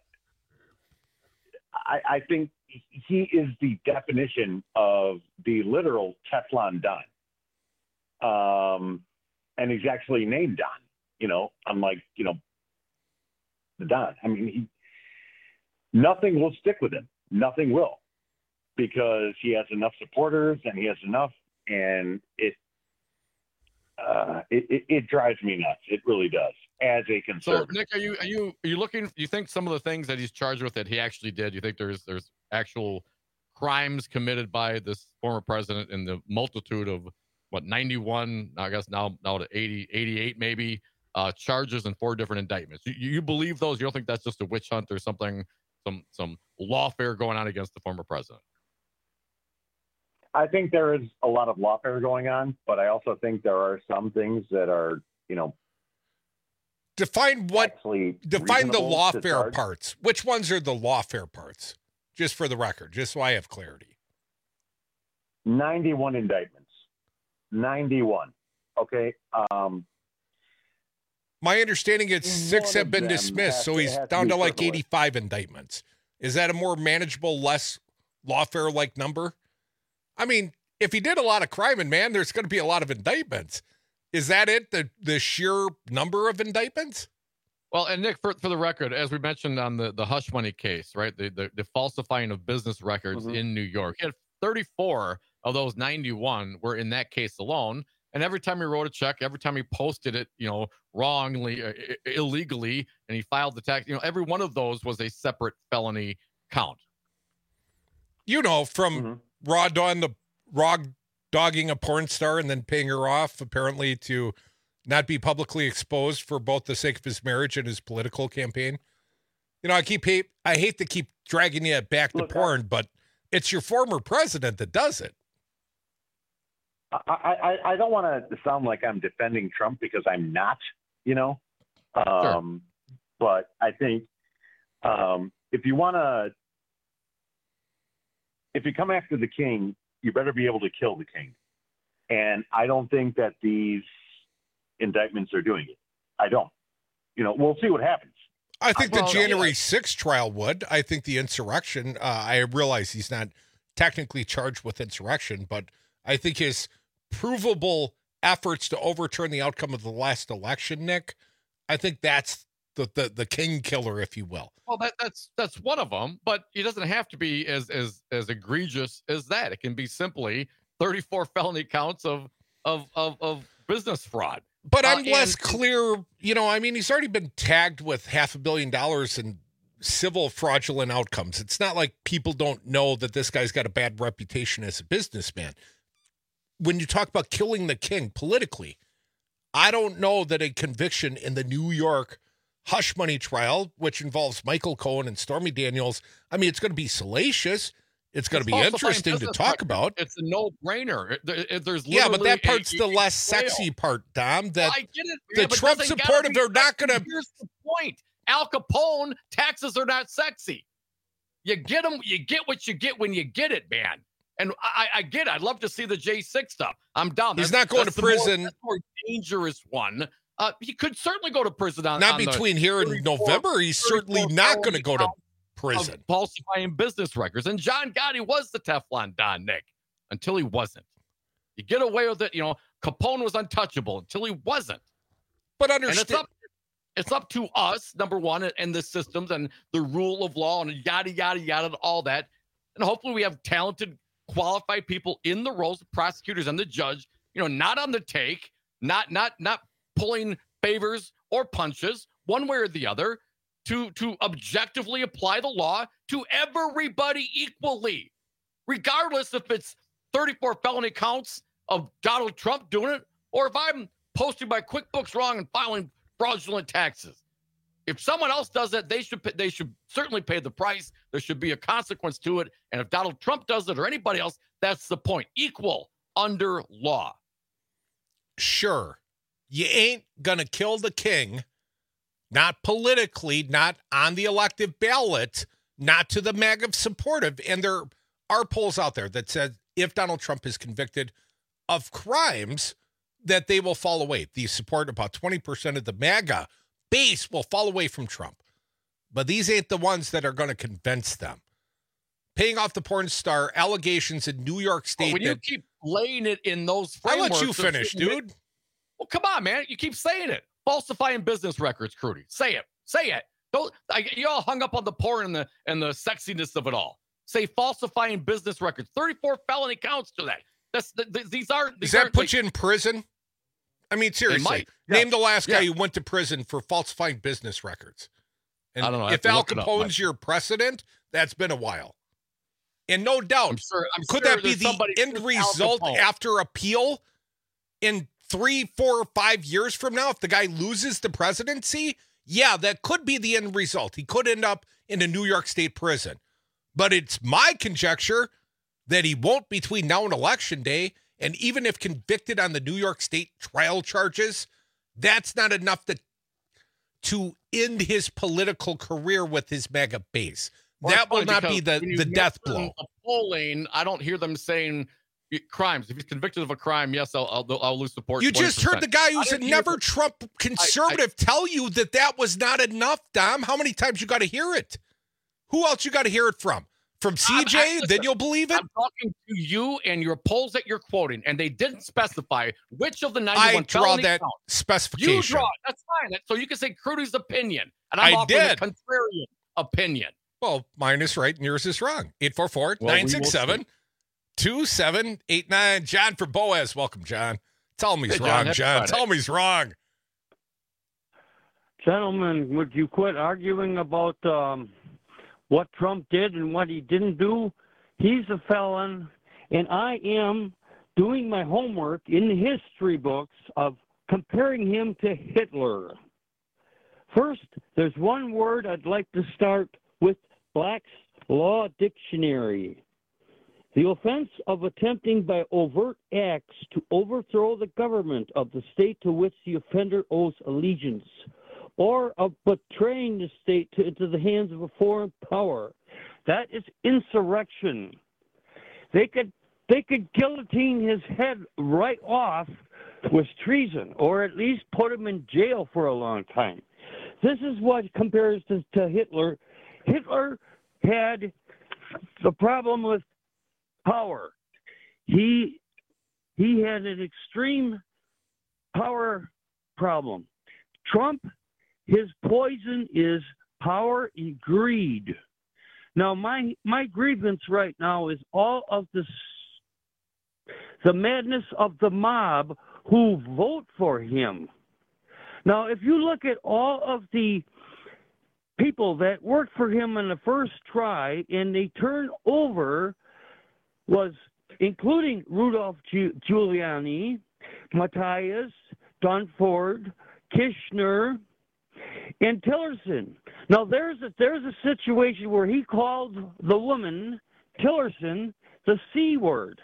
I, I think he is the definition of the literal Teflon Don. Um, and he's actually named Don, you know, unlike, you know, the Don. I mean, he, nothing will stick with him. Nothing will, because he has enough supporters and he has enough, and it, Uh, it, it, it drives me nuts. It really does. As a So, conservative, Nick, are you are you are you looking? You think some of the things that he's charged with that he actually did? You think there's there's actual crimes committed by this former president in the multitude of what ninety-one? I guess now now to eighty, eighty-eight maybe uh, charges and four different indictments. You, you believe those? You don't think that's just a witch hunt or something? Some some lawfare going on against the former president? I think there is a lot of lawfare going on, but I also think there are some things that are, you know, define what define the lawfare parts. Which ones are the lawfare parts? Just for the record, just so I have clarity. ninety-one indictments. ninety-one. Okay. Um, My understanding is six have been dismissed, so he's down to like eighty-five indictments. Is that a more manageable, less lawfare-like number? I mean, if he did a lot of crime, and man, there's going to be a lot of indictments. Is that it, the the sheer number of indictments? Well, and Nick, for, for the record, as we mentioned on the, the hush money case, right, the, the, the falsifying of business records mm-hmm. in New York, he had thirty-four of those ninety-one were in that case alone. And every time he wrote a check, every time he posted it, you know, wrongly, uh, illegally, and he filed the tax, you know, every one of those was a separate felony count. You know, from mm-hmm. raw dog the raw dogging a porn star and then paying her off, apparently to not be publicly exposed for both the sake of his marriage and his political campaign. You know, I keep hate, I hate to keep dragging you back to Look, porn, I, but it's your former president that does it. I, I, I don't want to sound like I'm defending Trump because I'm not, you know, um, sure. but I think um, if you want to, if you come after the king, you better be able to kill the king. And I don't think that these indictments are doing it. I don't. You know, we'll see what happens. I think I, the well, January yeah. sixth trial would. I think the insurrection, uh, I realize he's not technically charged with insurrection, but I think his provable efforts to overturn the outcome of the last election, Nick, I think that's the the, the king killer, if you will. Well, that, that's that's one of them, but it doesn't have to be as as as egregious as that. It can be simply thirty-four felony counts of of of, of business fraud. But I'm uh, less and, clear, you know, I mean, he's already been tagged with half a billion dollars in civil fraudulent outcomes. It's not like people don't know that this guy's got a bad reputation as a businessman. When you talk about killing the king politically, I don't know that a conviction in the New York hush money trial, which involves Michael Cohen and Stormy Daniels, I mean, it's going to be salacious. It's going to be interesting to talk about. It's a no-brainer. There's yeah, but that part's the less sexy part, Dom. That I get it. The yeah, Trump supportive, they're not going to. Here's the point: Al Capone taxes are not sexy. You get them. You get what you get when you get it, man. And I, I get it. I'd love to see the J six stuff. I'm down. He's that's, not going to prison. More, that's more dangerous one. Uh, he could certainly go to prison on. Not on between here and November. He's certainly not going to go to prison. Falsifying business records. And John Gotti was the Teflon Don, Nick, until he wasn't. You get away with it. You know, Capone was untouchable until he wasn't. But understand. It's up, it's up to us, number one, and the systems and the rule of law and yada, yada, yada, all that. And hopefully we have talented, qualified people in the roles of prosecutors and the judge, you know, not on the take, not, not, not pulling favors or punches one way or the other, to to objectively apply the law to everybody equally, regardless if it's thirty-four felony counts of Donald Trump doing it, or if I'm posting my QuickBooks wrong and filing fraudulent taxes. If someone else does it, they should they should certainly pay the price. There should be a consequence to it. And if Donald Trump does it or anybody else, that's the point. Equal under law. Sure. You ain't going to kill the king. Not politically, not on the elective ballot, not to the MAGA supportive. And there are polls out there that said if Donald Trump is convicted of crimes, that they will fall away. The support, about twenty percent of the MAGA base will fall away from Trump. But these ain't the ones that are going to convince them. Paying off the porn star, allegations in New York State. Oh, when you keep laying it in those frameworks. I'll let you finish, dude. Well, come on, man. You keep saying it. Falsifying business records, Crudy. Say it. Say it. Don't. I, you all hung up on the porn and the and the sexiness of it all. Say falsifying business records. thirty-four felony counts to that. That's the, the, these are. These Does that put like, you in prison? I mean, seriously. Yeah. Name the last yeah. guy who went to prison for falsifying business records. And I don't know. If Al Capone's your precedent, that's been a while. And no doubt, I'm sure, I'm could sure that be the end result Al after appeal in three, four, or five years from now, if the guy loses the presidency? Yeah, that could be the end result. He could end up in a New York State prison. But it's my conjecture that he won't between now and Election Day. And even if convicted on the New York State trial charges, that's not enough to, to end his political career with his MAGA base. Well, that will not be the, when you the death mention blow. the polling, I don't hear them saying crimes. If he's convicted of a crime, yes, I'll, I'll, I'll lose support. You just heard the guy who's a never hear- Trump conservative I, I, tell you that that was not enough, Dom. How many times you got to hear it? Who else you got to hear it from? From C J? I, I, listen, then you'll believe it? I'm talking to you and your polls that you're quoting, and they didn't specify which of the ninety-one I draw felony that counts. specification. You draw it. That's fine. So you can say Crudy's opinion, and I'm I offering did. a contrarian opinion. Well, mine is right and yours is wrong. eight four four, Well, nine six seven, two seven eight nine. John for Boaz. Welcome, John. Tell him he's Hey, John, wrong, happy John. Friday. Tell him he's wrong. Gentlemen, would you quit arguing about um, what Trump did and what he didn't do? He's a felon, and I am doing my homework in the history books of comparing him to Hitler. First, there's one word I'd like to start with Black's Law Dictionary. The offense of attempting by overt acts to overthrow the government of the state to which the offender owes allegiance, or of betraying the state to, into the hands of a foreign power. That is insurrection. They could they could guillotine his head right off with treason, or at least put him in jail for a long time. This is what compares to, to Hitler. Hitler had the problem with power. He he had an extreme power problem. Trump, his poison is power and greed. Now, my my grievance right now is all of this, the madness of the mob who vote for him. Now, if you look at all of the people that worked for him in the first try and they turned over, was including Rudolph Giuliani, Matthias, Dunford, Kishner, and Tillerson. Now, there's a, there's a situation where he called the woman, Tillerson, the C word,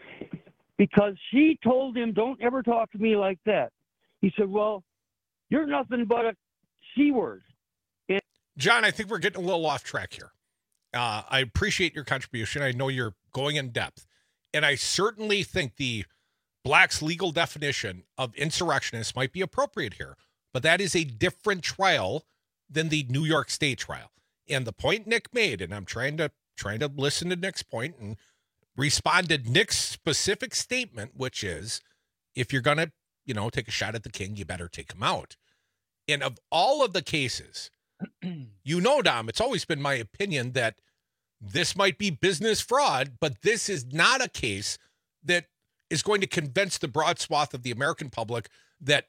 because she told him, don't ever talk to me like that. He said, well, you're nothing but a C word. And- John, I think we're getting a little off track here. Uh, I appreciate your contribution. I know you're going in depth. And I certainly think the Black's legal definition of insurrectionist might be appropriate here. But that is a different trial than the New York State trial. And the point Nick made, and I'm trying to trying to listen to Nick's point and respond to Nick's specific statement, which is, if you're going to, you know, take a shot at the king, you better take him out. And of all of the cases, you know, Dom, it's always been my opinion that this might be business fraud, but this is not a case that is going to convince the broad swath of the American public that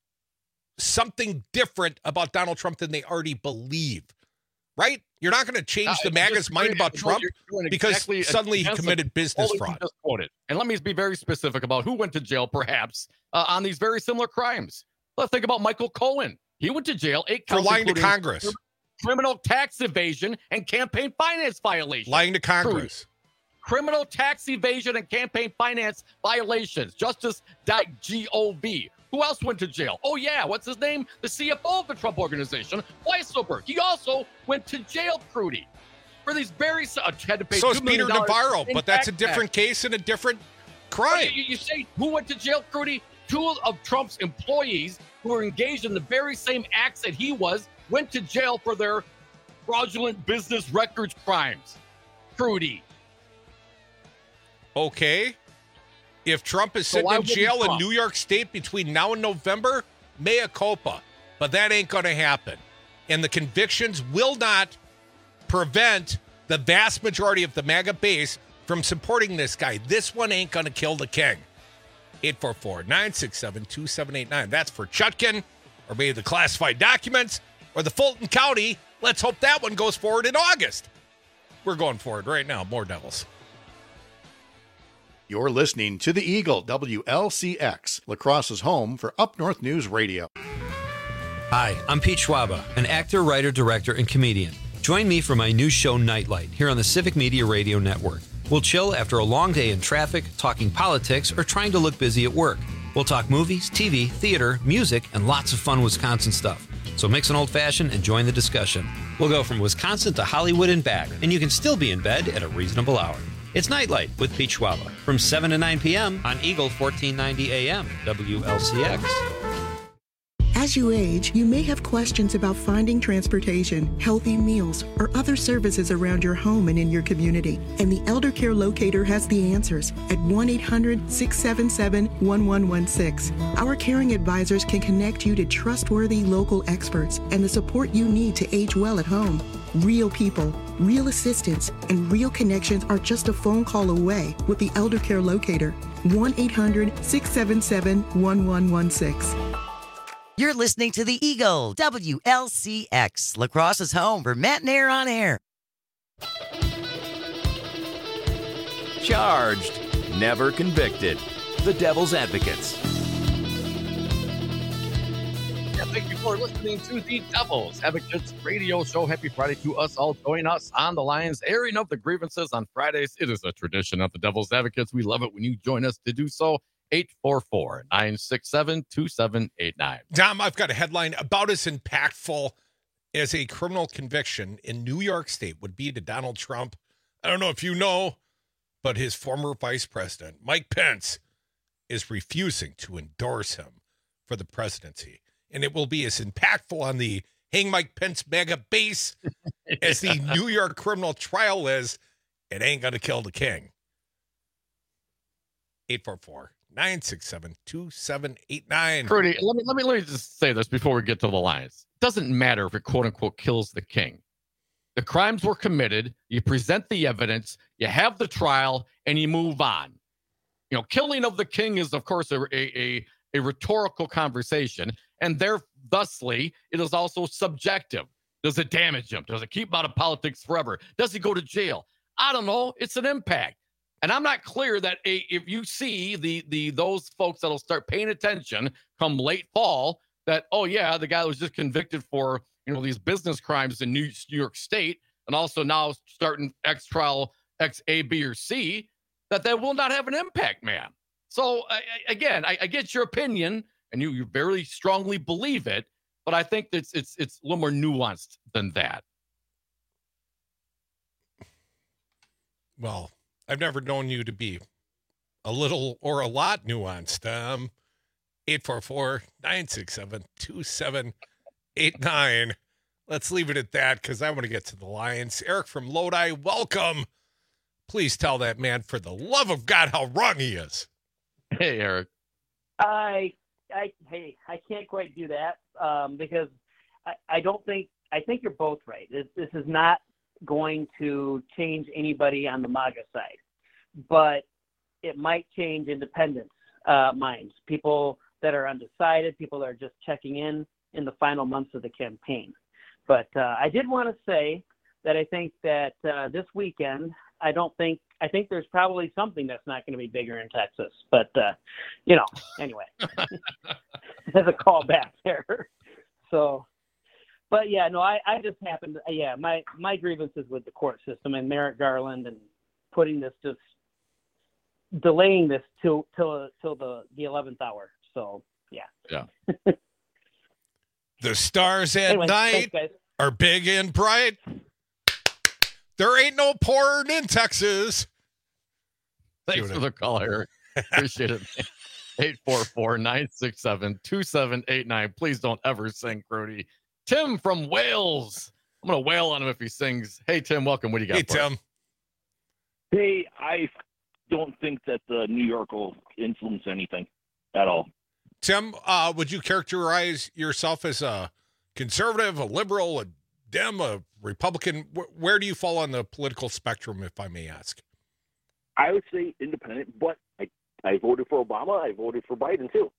something different about Donald Trump than they already believe, right? You're not going to change the MAGA's mind about Trump because exactly suddenly he committed business Holy fraud. Just quoted. And let me be very specific about who went to jail, perhaps, uh, on these very similar crimes. Let's think about Michael Cohen. He went to jail eight For counts, lying to including Congress. criminal tax evasion and campaign finance violations. Lying to Congress. Criminal tax evasion and campaign finance violations. Justice dot gov. Who else went to jail? Oh, yeah. What's his name? The C F O of the Trump Organization, Weisselberg. He also went to jail, Crudy, for these very... Uh, had to pay So is two million Peter dollars Navarro, in but that's a tax different tax. case and a different crime. You, you say who went to jail, Crudy? Two of Trump's employees who were engaged in the very same acts that he was went to jail for their fraudulent business records crimes. Crudy. Okay. If Trump is So sitting why in wouldn't jail in Trump? New York State between now and November, mea culpa. But that ain't going to happen. And the convictions will not prevent the vast majority of the MAGA base from supporting this guy. This one ain't going to kill the king. eight four four, nine six seven, two seven eight nine. That's for Chutkin, or maybe the classified documents, or the Fulton County. Let's hope that one goes forward in August. We're going forward right now. More Devils. You're listening to The Eagle, W L C X, La Crosse's home for Up North News Radio. Hi, I'm Pete Schwaba, an actor, writer, director, and comedian. Join me for my new show, Nightlight, here on the Civic Media Radio Network. We'll chill after a long day in traffic, talking politics, or trying to look busy at work. We'll talk movies, T V, theater, music, and lots of fun Wisconsin stuff. So mix an old-fashioned and join the discussion. We'll go from Wisconsin to Hollywood and back, and you can still be in bed at a reasonable hour. It's Nightlight with Pete Schwaba from seven to nine p.m. on Eagle fourteen ninety A M, W L C X. As you age, you may have questions about finding transportation, healthy meals, or other services around your home and in your community. And the Elder Care Locator has the answers at one eight hundred, six seven seven, one one one six. Our caring advisors can connect you to trustworthy local experts and the support you need to age well at home. Real people, real assistance, and real connections are just a phone call away with the Elder Care Locator. one eight hundred, six seven seven, one one one six. You're listening to the Eagle, W L C X, La Crosse's home for Matt and Air on air. Charged, never convicted. The Devil's Advocates. Yeah, thank you for listening to the Devil's Advocates radio show. Happy Friday to us all. Join us on the lines, airing of the grievances on Fridays. It is a tradition of the Devil's Advocates. We love it when you join us to do so. eight four four, nine six seven, two seven eight nine. Dom, I've got a headline about as impactful as a criminal conviction in New York State would be to Donald Trump. I don't know if you know, but his former vice president, Mike Pence, is refusing to endorse him for the presidency. And it will be as impactful on the Hang Mike Pence mega base as the New York criminal trial is. It ain't going to kill the king. eight four four, nine six seven, two seven eight nine. Rudy, let me, let me let me just say this before we get to the lines. It doesn't matter if it quote unquote kills the king. The crimes were committed. You present the evidence. You have the trial, and you move on. You know, killing of the king is, of course, a a, a rhetorical conversation, and there, thusly, it is also subjective. Does it damage him? Does it keep him out of politics forever? Does he go to jail? I don't know. It's an impact. And I'm not clear that a, if you see the the those folks that'll start paying attention come late fall, that, oh, yeah, the guy was just convicted for, you know, these business crimes in New, New York State, and also now starting X trial X, A, B, or C, that that will not have an impact, man. So, I, I, again, I, I get your opinion, and you, you very strongly believe it, but I think it's it's it's a little more nuanced than that. Well, I've never known you to be a little or a lot nuanced. Um, eight four four, nine six seven, two seven eight nine. Let's leave it at that because I want to get to the Lions. Eric from Lodi, welcome. Please tell that man, for the love of God, how wrong he is. Hey, Eric. I, I, hey, I can't quite do that um, because I, I don't think, I think you're both right. This, this is not going to change anybody on the MAGA side, but it might change independent uh, minds, people that are undecided, people that are just checking in in the final months of the campaign. But uh, I did want to say that I think that uh, this weekend, I don't think, I think there's probably something that's not going to be bigger in Texas. But, uh, you know, anyway, as a callback there. So, but yeah, no, I, I just happened, to, yeah, my, my grievances with the court system and Merrick Garland and putting this, just delaying this till, till, till the, the eleventh hour. So, yeah. Yeah. The stars at anyway, night thanks, are big and bright. There ain't no porn in Texas. Thanks for the call, Eric. Appreciate it. eight four four, nine six seven, two seven eight nine. Please don't ever sing, Crody. Tim from Wales. I'm going to wail on him if he sings. Hey, Tim, welcome. What do you got Hey, for Tim. us? Hey, I don't think that the New York will influence anything at all. Tim, uh, would you characterize yourself as a conservative, a liberal, a Dem, a Republican? Where, where do you fall on the political spectrum, if I may ask? I would say independent, but I, I voted for Obama. I voted for Biden, too.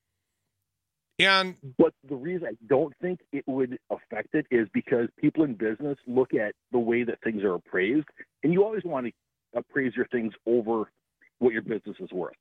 And But the reason I don't think it would affect it is because people in business look at the way that things are appraised, and you always want to appraise your things over what your business is worth.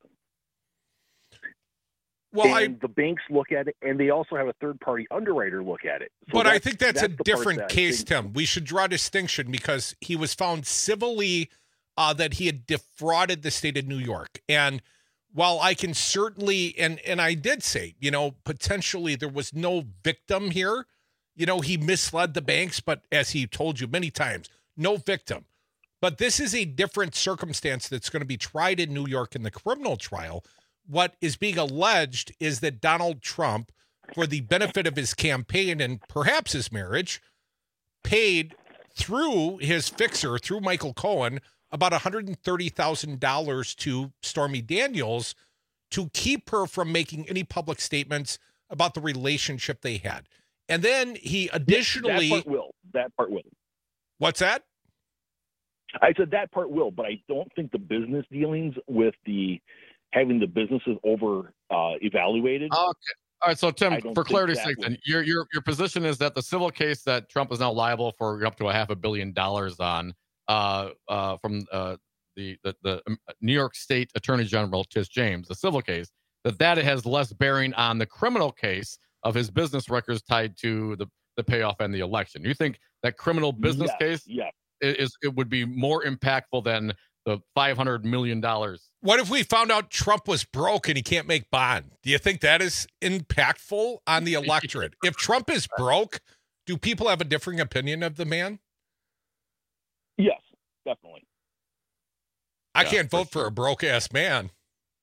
Well, and I, the banks look at it, and they also have a third-party underwriter look at it. So but I think that's, that's a the part different that I case, think- Tim. We should draw distinction because he was found civilly uh, that he had defrauded the state of New York. And while I can certainly, and and I did say, you know, potentially there was no victim here. You know, he misled the banks, but as he told you many times, no victim. But this is a different circumstance that's going to be tried in New York in the criminal trial. What is being alleged is that Donald Trump, for the benefit of his campaign and perhaps his marriage, paid through his fixer, through Michael Cohen, about one hundred thirty thousand dollars to Stormy Daniels to keep her from making any public statements about the relationship they had. And then he additionally... That part will. That part will. What's that? I said that part will, but I don't think the business dealings with the having the businesses over uh, evaluated. Okay. All right. So Tim, don't for think clarity's that sake, will- then your your your position is that the civil case that Trump is now liable for up to a half a billion dollars on uh, uh, from uh, the, the the um, New York State Attorney General Tish James, the civil case, that that has less bearing on the criminal case of his business records tied to the the payoff and the election. You think that criminal business Yes, case yes. is it would be more impactful than the five hundred million dollars? What if we found out Trump was broke and he can't make bond? Do you think that is impactful on the electorate? If Trump is broke, do people have a differing opinion of the man? Yes, definitely. I Yeah, can't for vote for a broke ass man.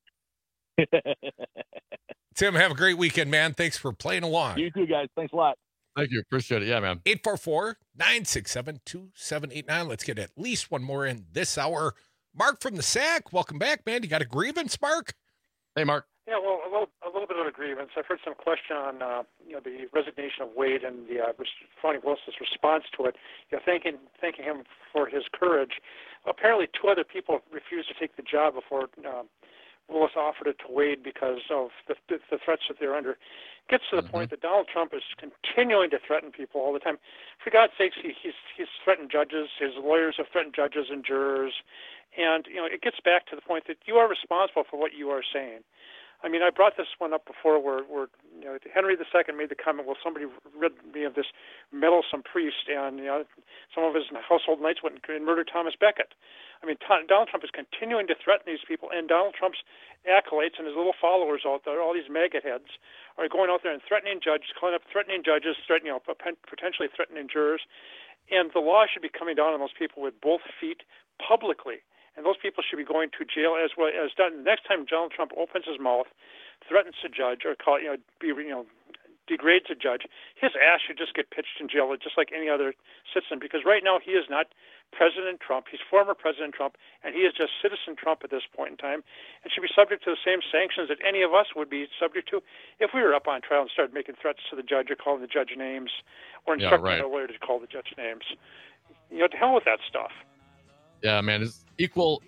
Tim, have a great weekend, man. Thanks for playing along. You too, guys. Thanks a lot. Thank you. Appreciate it. Yeah, man. eight four four, nine six seven, two seven eight nine. Let's get at least one more in this hour. Mark from the S A C, welcome back, man. You got a grievance, Mark? Hey, Mark. Yeah, well, a little, a little bit of a grievance. I've heard some question on, uh, you know, the resignation of Wade and the uh, Fani Willis's response to it. You know, thanking thanking him for his courage. Apparently, two other people refused to take the job before uh, Willis offered it to Wade because of the, the, the threats that they're under. It gets to the mm-hmm. point that Donald Trump is continuing to threaten people all the time. For God's sakes, he, he's he's threatened judges. His lawyers have threatened judges and jurors. And, you know, it gets back to the point that you are responsible for what you are saying. I mean, I brought this one up before where, where you know, Henry the Second made the comment, well, somebody rid me of this meddlesome priest, and, you know, some of his household knights went and murdered Thomas Becket. I mean, T- Donald Trump is continuing to threaten these people, and Donald Trump's acolytes and his little followers out there, all these MAGA heads, are going out there and threatening judges, calling up threatening judges, threatening, you know, potentially threatening jurors. And the law should be coming down on those people with both feet publicly. And those people should be going to jail as well as done. The next time Donald Trump opens his mouth, threatens a judge, or call you know, be you know, degrades a judge, his ass should just get pitched in jail, just like any other citizen. Because right now he is not President Trump; he's former President Trump, and he is just Citizen Trump at this point in time, and should be subject to the same sanctions that any of us would be subject to if we were up on trial and started making threats to the judge or calling the judge names, or instructing yeah, right. a lawyer to call the judge names. You know, to hell with that stuff. Yeah, man, it's equal,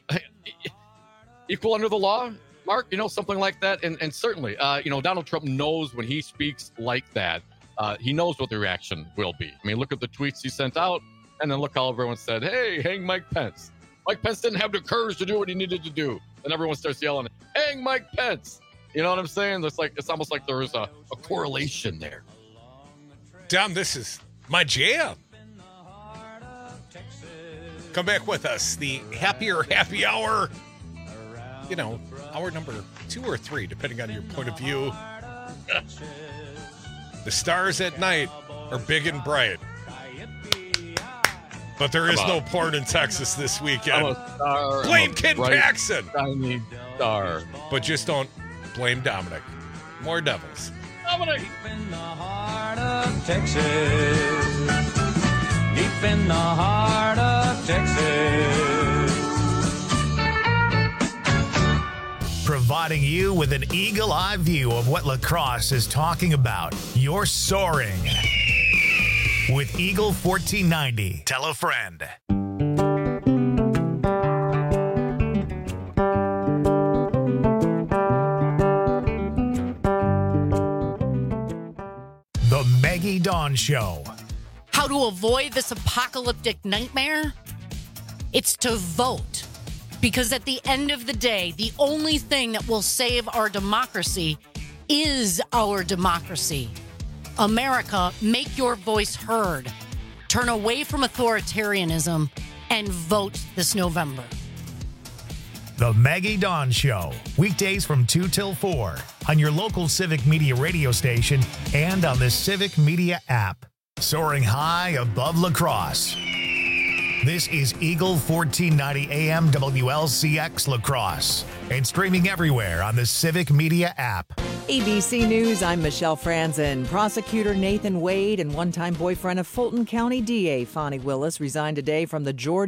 equal under the law, Mark. You know, something like that, and and certainly, uh, you know, Donald Trump knows when he speaks like that, uh, he knows what the reaction will be. I mean, look at the tweets he sent out, and then look how everyone said, "Hey, hang Mike Pence." Mike Pence didn't have the courage to do what he needed to do, and everyone starts yelling, "Hang Mike Pence!" You know what I'm saying? It's like it's almost like there is a, a correlation there. Dom, this is my jam. Come back with us. The Happier Happy Hour. You know, hour number two or three, depending on your point of view. The stars at night are big and bright. But there is no porn in Texas this weekend. Star, blame Ken Paxton. Shiny star. But just don't blame Dominic. More devils. Dominic. Deep in the heart of Texas. Deep in the heart of Texas. Providing you with an eagle-eye view of what La Crosse is talking about. You're soaring. With Eagle fourteen ninety. Tell a friend. The Maggie Dawn Show. How to avoid this apocalyptic nightmare? It's to vote. Because at the end of the day, the only thing that will save our democracy is our democracy. America, make your voice heard. Turn away from authoritarianism and vote this November. The Maggie Dawn Show, weekdays from two till four on your local Civic Media radio station and on the Civic Media app. Soaring high above La Crosse. This is Eagle fourteen ninety A M W L C X La Crosse and streaming everywhere on the Civic Media app. A B C News, I'm Michelle Franzen. Prosecutor Nathan Wade and one-time boyfriend of Fulton County D A Fonnie Willis resigned today from the Georgia